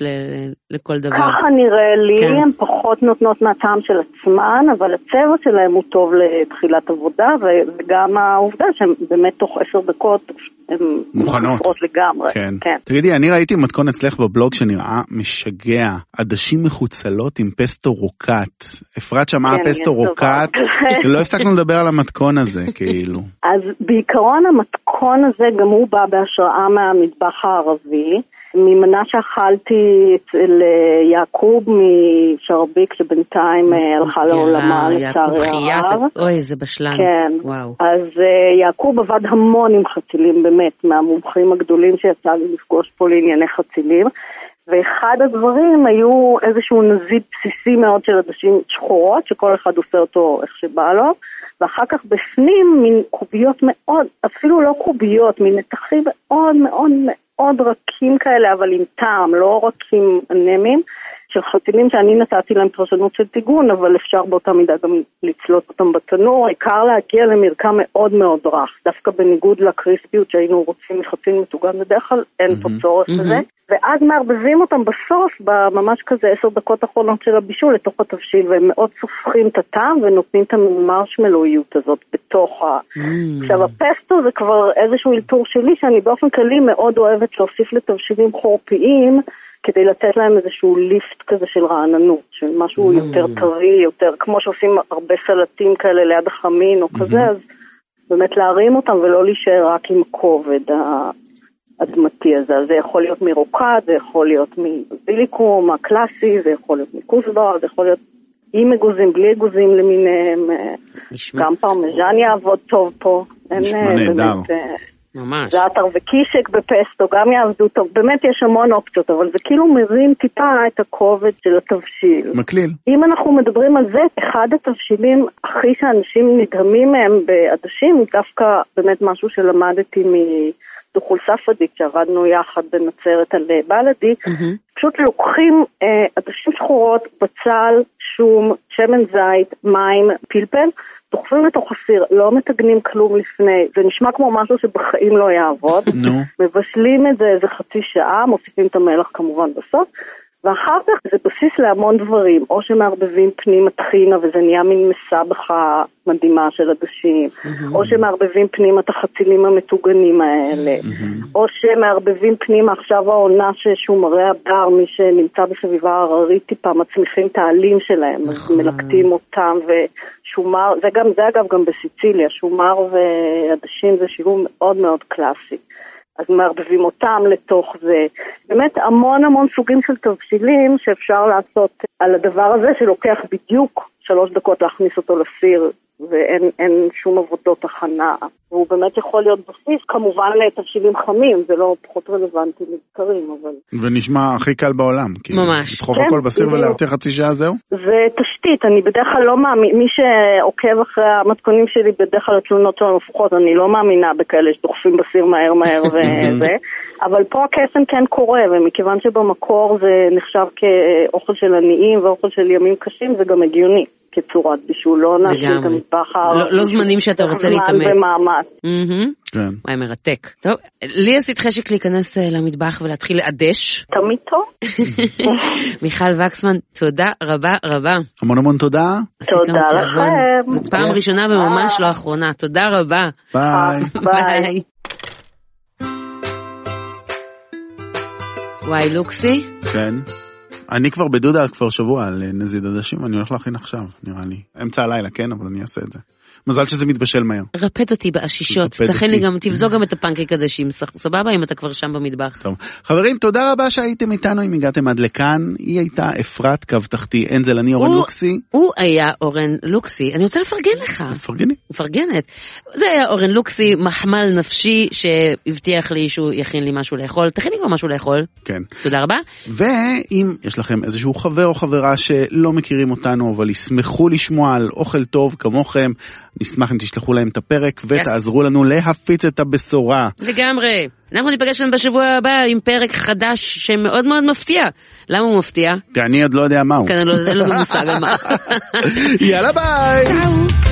לכל דבר. ככה נראה לי, הן פחות נותנות מהטעם של עצמן, אבל הצבע שלהם הוא טוב לתחילת עבודה, וגם העובדה שהן באמת תוך 10 דקות הן מוכנות לגמרי. כן. תגידי, אני ראיתי מתכון אצלך בבלוג שנראה משגע, עדשים מחוצלות עם פסטו רוקט. אפרת שמעה פסטו רוקט, ולא הפסקנו לדבר על המתכון הזה, כאילו. אז בעיקרון המתכון הזה גם הוא בא בהשראה מהמטבח הערבי, ממנה שאכלתי אצל יעקוב משרביק שבינתיים הלכה לעולמה לצערי הרב. אוי, זה בשלן. כן. וואו. אז יעקוב עבד המון עם חצילים, באמת, מהמומחים הגדולים שיצא לי לפגוש פה לענייני חצילים, ואחד הדברים היו איזשהו נזיד בסיסי מאוד של עדשים שחורות, שכל אחד עושה אותו איך שבא לו, ואחר כך בפנים מין קוביות מאוד, אפילו לא קוביות, מין נתחים מאוד מאוד מאוד רכים כאלה, אבל עם טעם, לא רכים אנמים, של חצילים שאני נתתי להם פרשנות של טיגון, אבל אפשר באותה מידה גם לצלות אותם בתנור, העיקר להגיע למרקם מאוד מאוד רך, דווקא בניגוד לקריספיות שהיינו רוצים מחציל מטוגן בדרך כלל, אין פה צורך לזה, ואז מערבבים אותם בסוף, בממש כזה 10 דקות האחרונות של הבישול לתוך התבשיל, והם מאוד סופחים את הטעם ונותנים את המרשמלואיות הזאת בתוך עכשיו הפסטו זה כבר איזשהו אלתור שלי, שאני באופן כללי מאוד אוהבת להוסיף לתבשילים חורפיים, כדי לתת להם איזשהו ליפט כזה של רעננות, של משהו יותר טרי, יותר, כמו שעושים הרבה סלטים כאלה ליד החמין או כזה, אז באמת להרים אותם ולא להישאר רק עם כובד האדמתי הזה. אז זה יכול להיות מרוקד, זה יכול להיות מביליקום הקלאסי, זה יכול להיות מקוסבר, זה יכול להיות עם אגוזים, בלי אגוזים למיניהם, גם פרמיז'ן יעבוד טוב פה. נשמע נהדר. ממש. זעתר וקישק בפסטו גם יעבדו טוב, באמת יש המון אופציות, אבל זה כאילו מרים טיפה את הכובד של התבשיל. מקליל. אם אנחנו מדברים על זה, אחד התבשילים הכי שאנשים נדהמים מהם בעדשים, דווקא באמת משהו שלמדתי מדוחול ספדיק, שעבדנו יחד בנצרת על בלדי, פשוט לוקחים עדשים שחורות, בצל, שום, שמן זית, מים, פלפל, דוחפים לתוך הסיר, לא מתגנים כלום לפני, זה נשמע כמו משהו שבחיים לא יעבוד, מבשלים את זה איזה חצי שעה, מוסיפים את המלח כמובן בסוף, ואחר כך זה בסיס להמון דברים, או שמערבבים פנימה טחינה וזה נהיה מין מסבכה מדהימה של עדשים, או שמערבבים פנימה את החצילים המטוגנים האלה, או שמערבבים פנימה עכשיו העונה ששומרי הבר, מי שנמצא בסביבה הררית טיפה מצמיחים את העלים שלהם, אז מלקטים אותם ושומר, זה אגב גם בסיציליה, שומר ועדשים זה שילוב מאוד מאוד קלאסי. אז מערבבים אותם לתוך זה. באמת המון סוגים של תבשילים שאפשר לעשות על הדבר הזה שלוקח בדיוק 3 דקות להכניס אותו לסיר ואין שום עבודות הכנה. והוא באמת יכול להיות בסיס כמובן לתבשילים חמים, זה לא פחות רלוונטי לבקרים, אבל... ונשמע הכי קל בעולם. ממש. לדחוף הכל בסיר ולהרתיע חצי שעה זהו? זה תשתית, אני בדרך כלל לא מאמין, מי שעוקב אחרי המתכונים שלי בדרך כלל התלונות שלנו הפוכות, אני לא מאמינה בכאלה שדוחפים בסיר מהר וזה, אבל פה הקסם כן קורה, ומכיוון שבמקור זה נחשב כאוכל של עניים ואוכל של ימים קשים, זה גם הגיוני. כצורת בישול, לא נעשים את המטבח לא זמנים שאתה רוצה להתאמץ. במאמץ. כן. וואי, מרתק. טוב, לי עשית חשק להיכנס למטבח ולהתחיל לעדש. תמיד טוב. מיכל וקסמן, תודה רבה רבה. המון תודה. תודה לכם. זאת פעם ראשונה וממש לא אחרונה. תודה רבה. ביי. ביי. וואי, לוקסי? כן. אני כבר בדודה כבר שבוע על נזיד עדשים, ואני הולך להכין עכשיו, נראה לי. אמצע הלילה, כן, אבל אני אעשה את זה. מזל שזה מתבשל מהר. רפד אותי באשישות, תכין לי גם, תבדוק גם את הפנקק עדשים, סבבה אם אתה כבר שם במטבח. טוב. חברים, תודה רבה שהייתם איתנו, אם הגעתם עד לכאן. היא הייתה אפרת קו תחתי אנזל, אני אורן לוקסי. הוא היה אורן לוקסי, אני רוצה לפרגן לך. פרגני. מפרגנת. זה היה אורן לוקסי, מחמל נפשי, שהבטיח לי שהוא יכין לי משהו לאכול. תכין לי כבר משהו לאכול. כן. תודה רבה. ואם יש לכם איזשהו חבר או חברה שלא מכירים אותנו, אבל ישמחו לשמוע על אוכל טוב כמוכם, נשמח אם תשלחו להם את הפרק ותעזרו לנו להפיץ את הבשורה. לגמרי. אנחנו ניפגש לנו בשבוע הבא עם פרק חדש שמאוד מאוד מפתיע. למה הוא מפתיע? כי אני עוד לא יודע מה הוא. כן, אני לא יודע מושג על מה. יאללה ביי!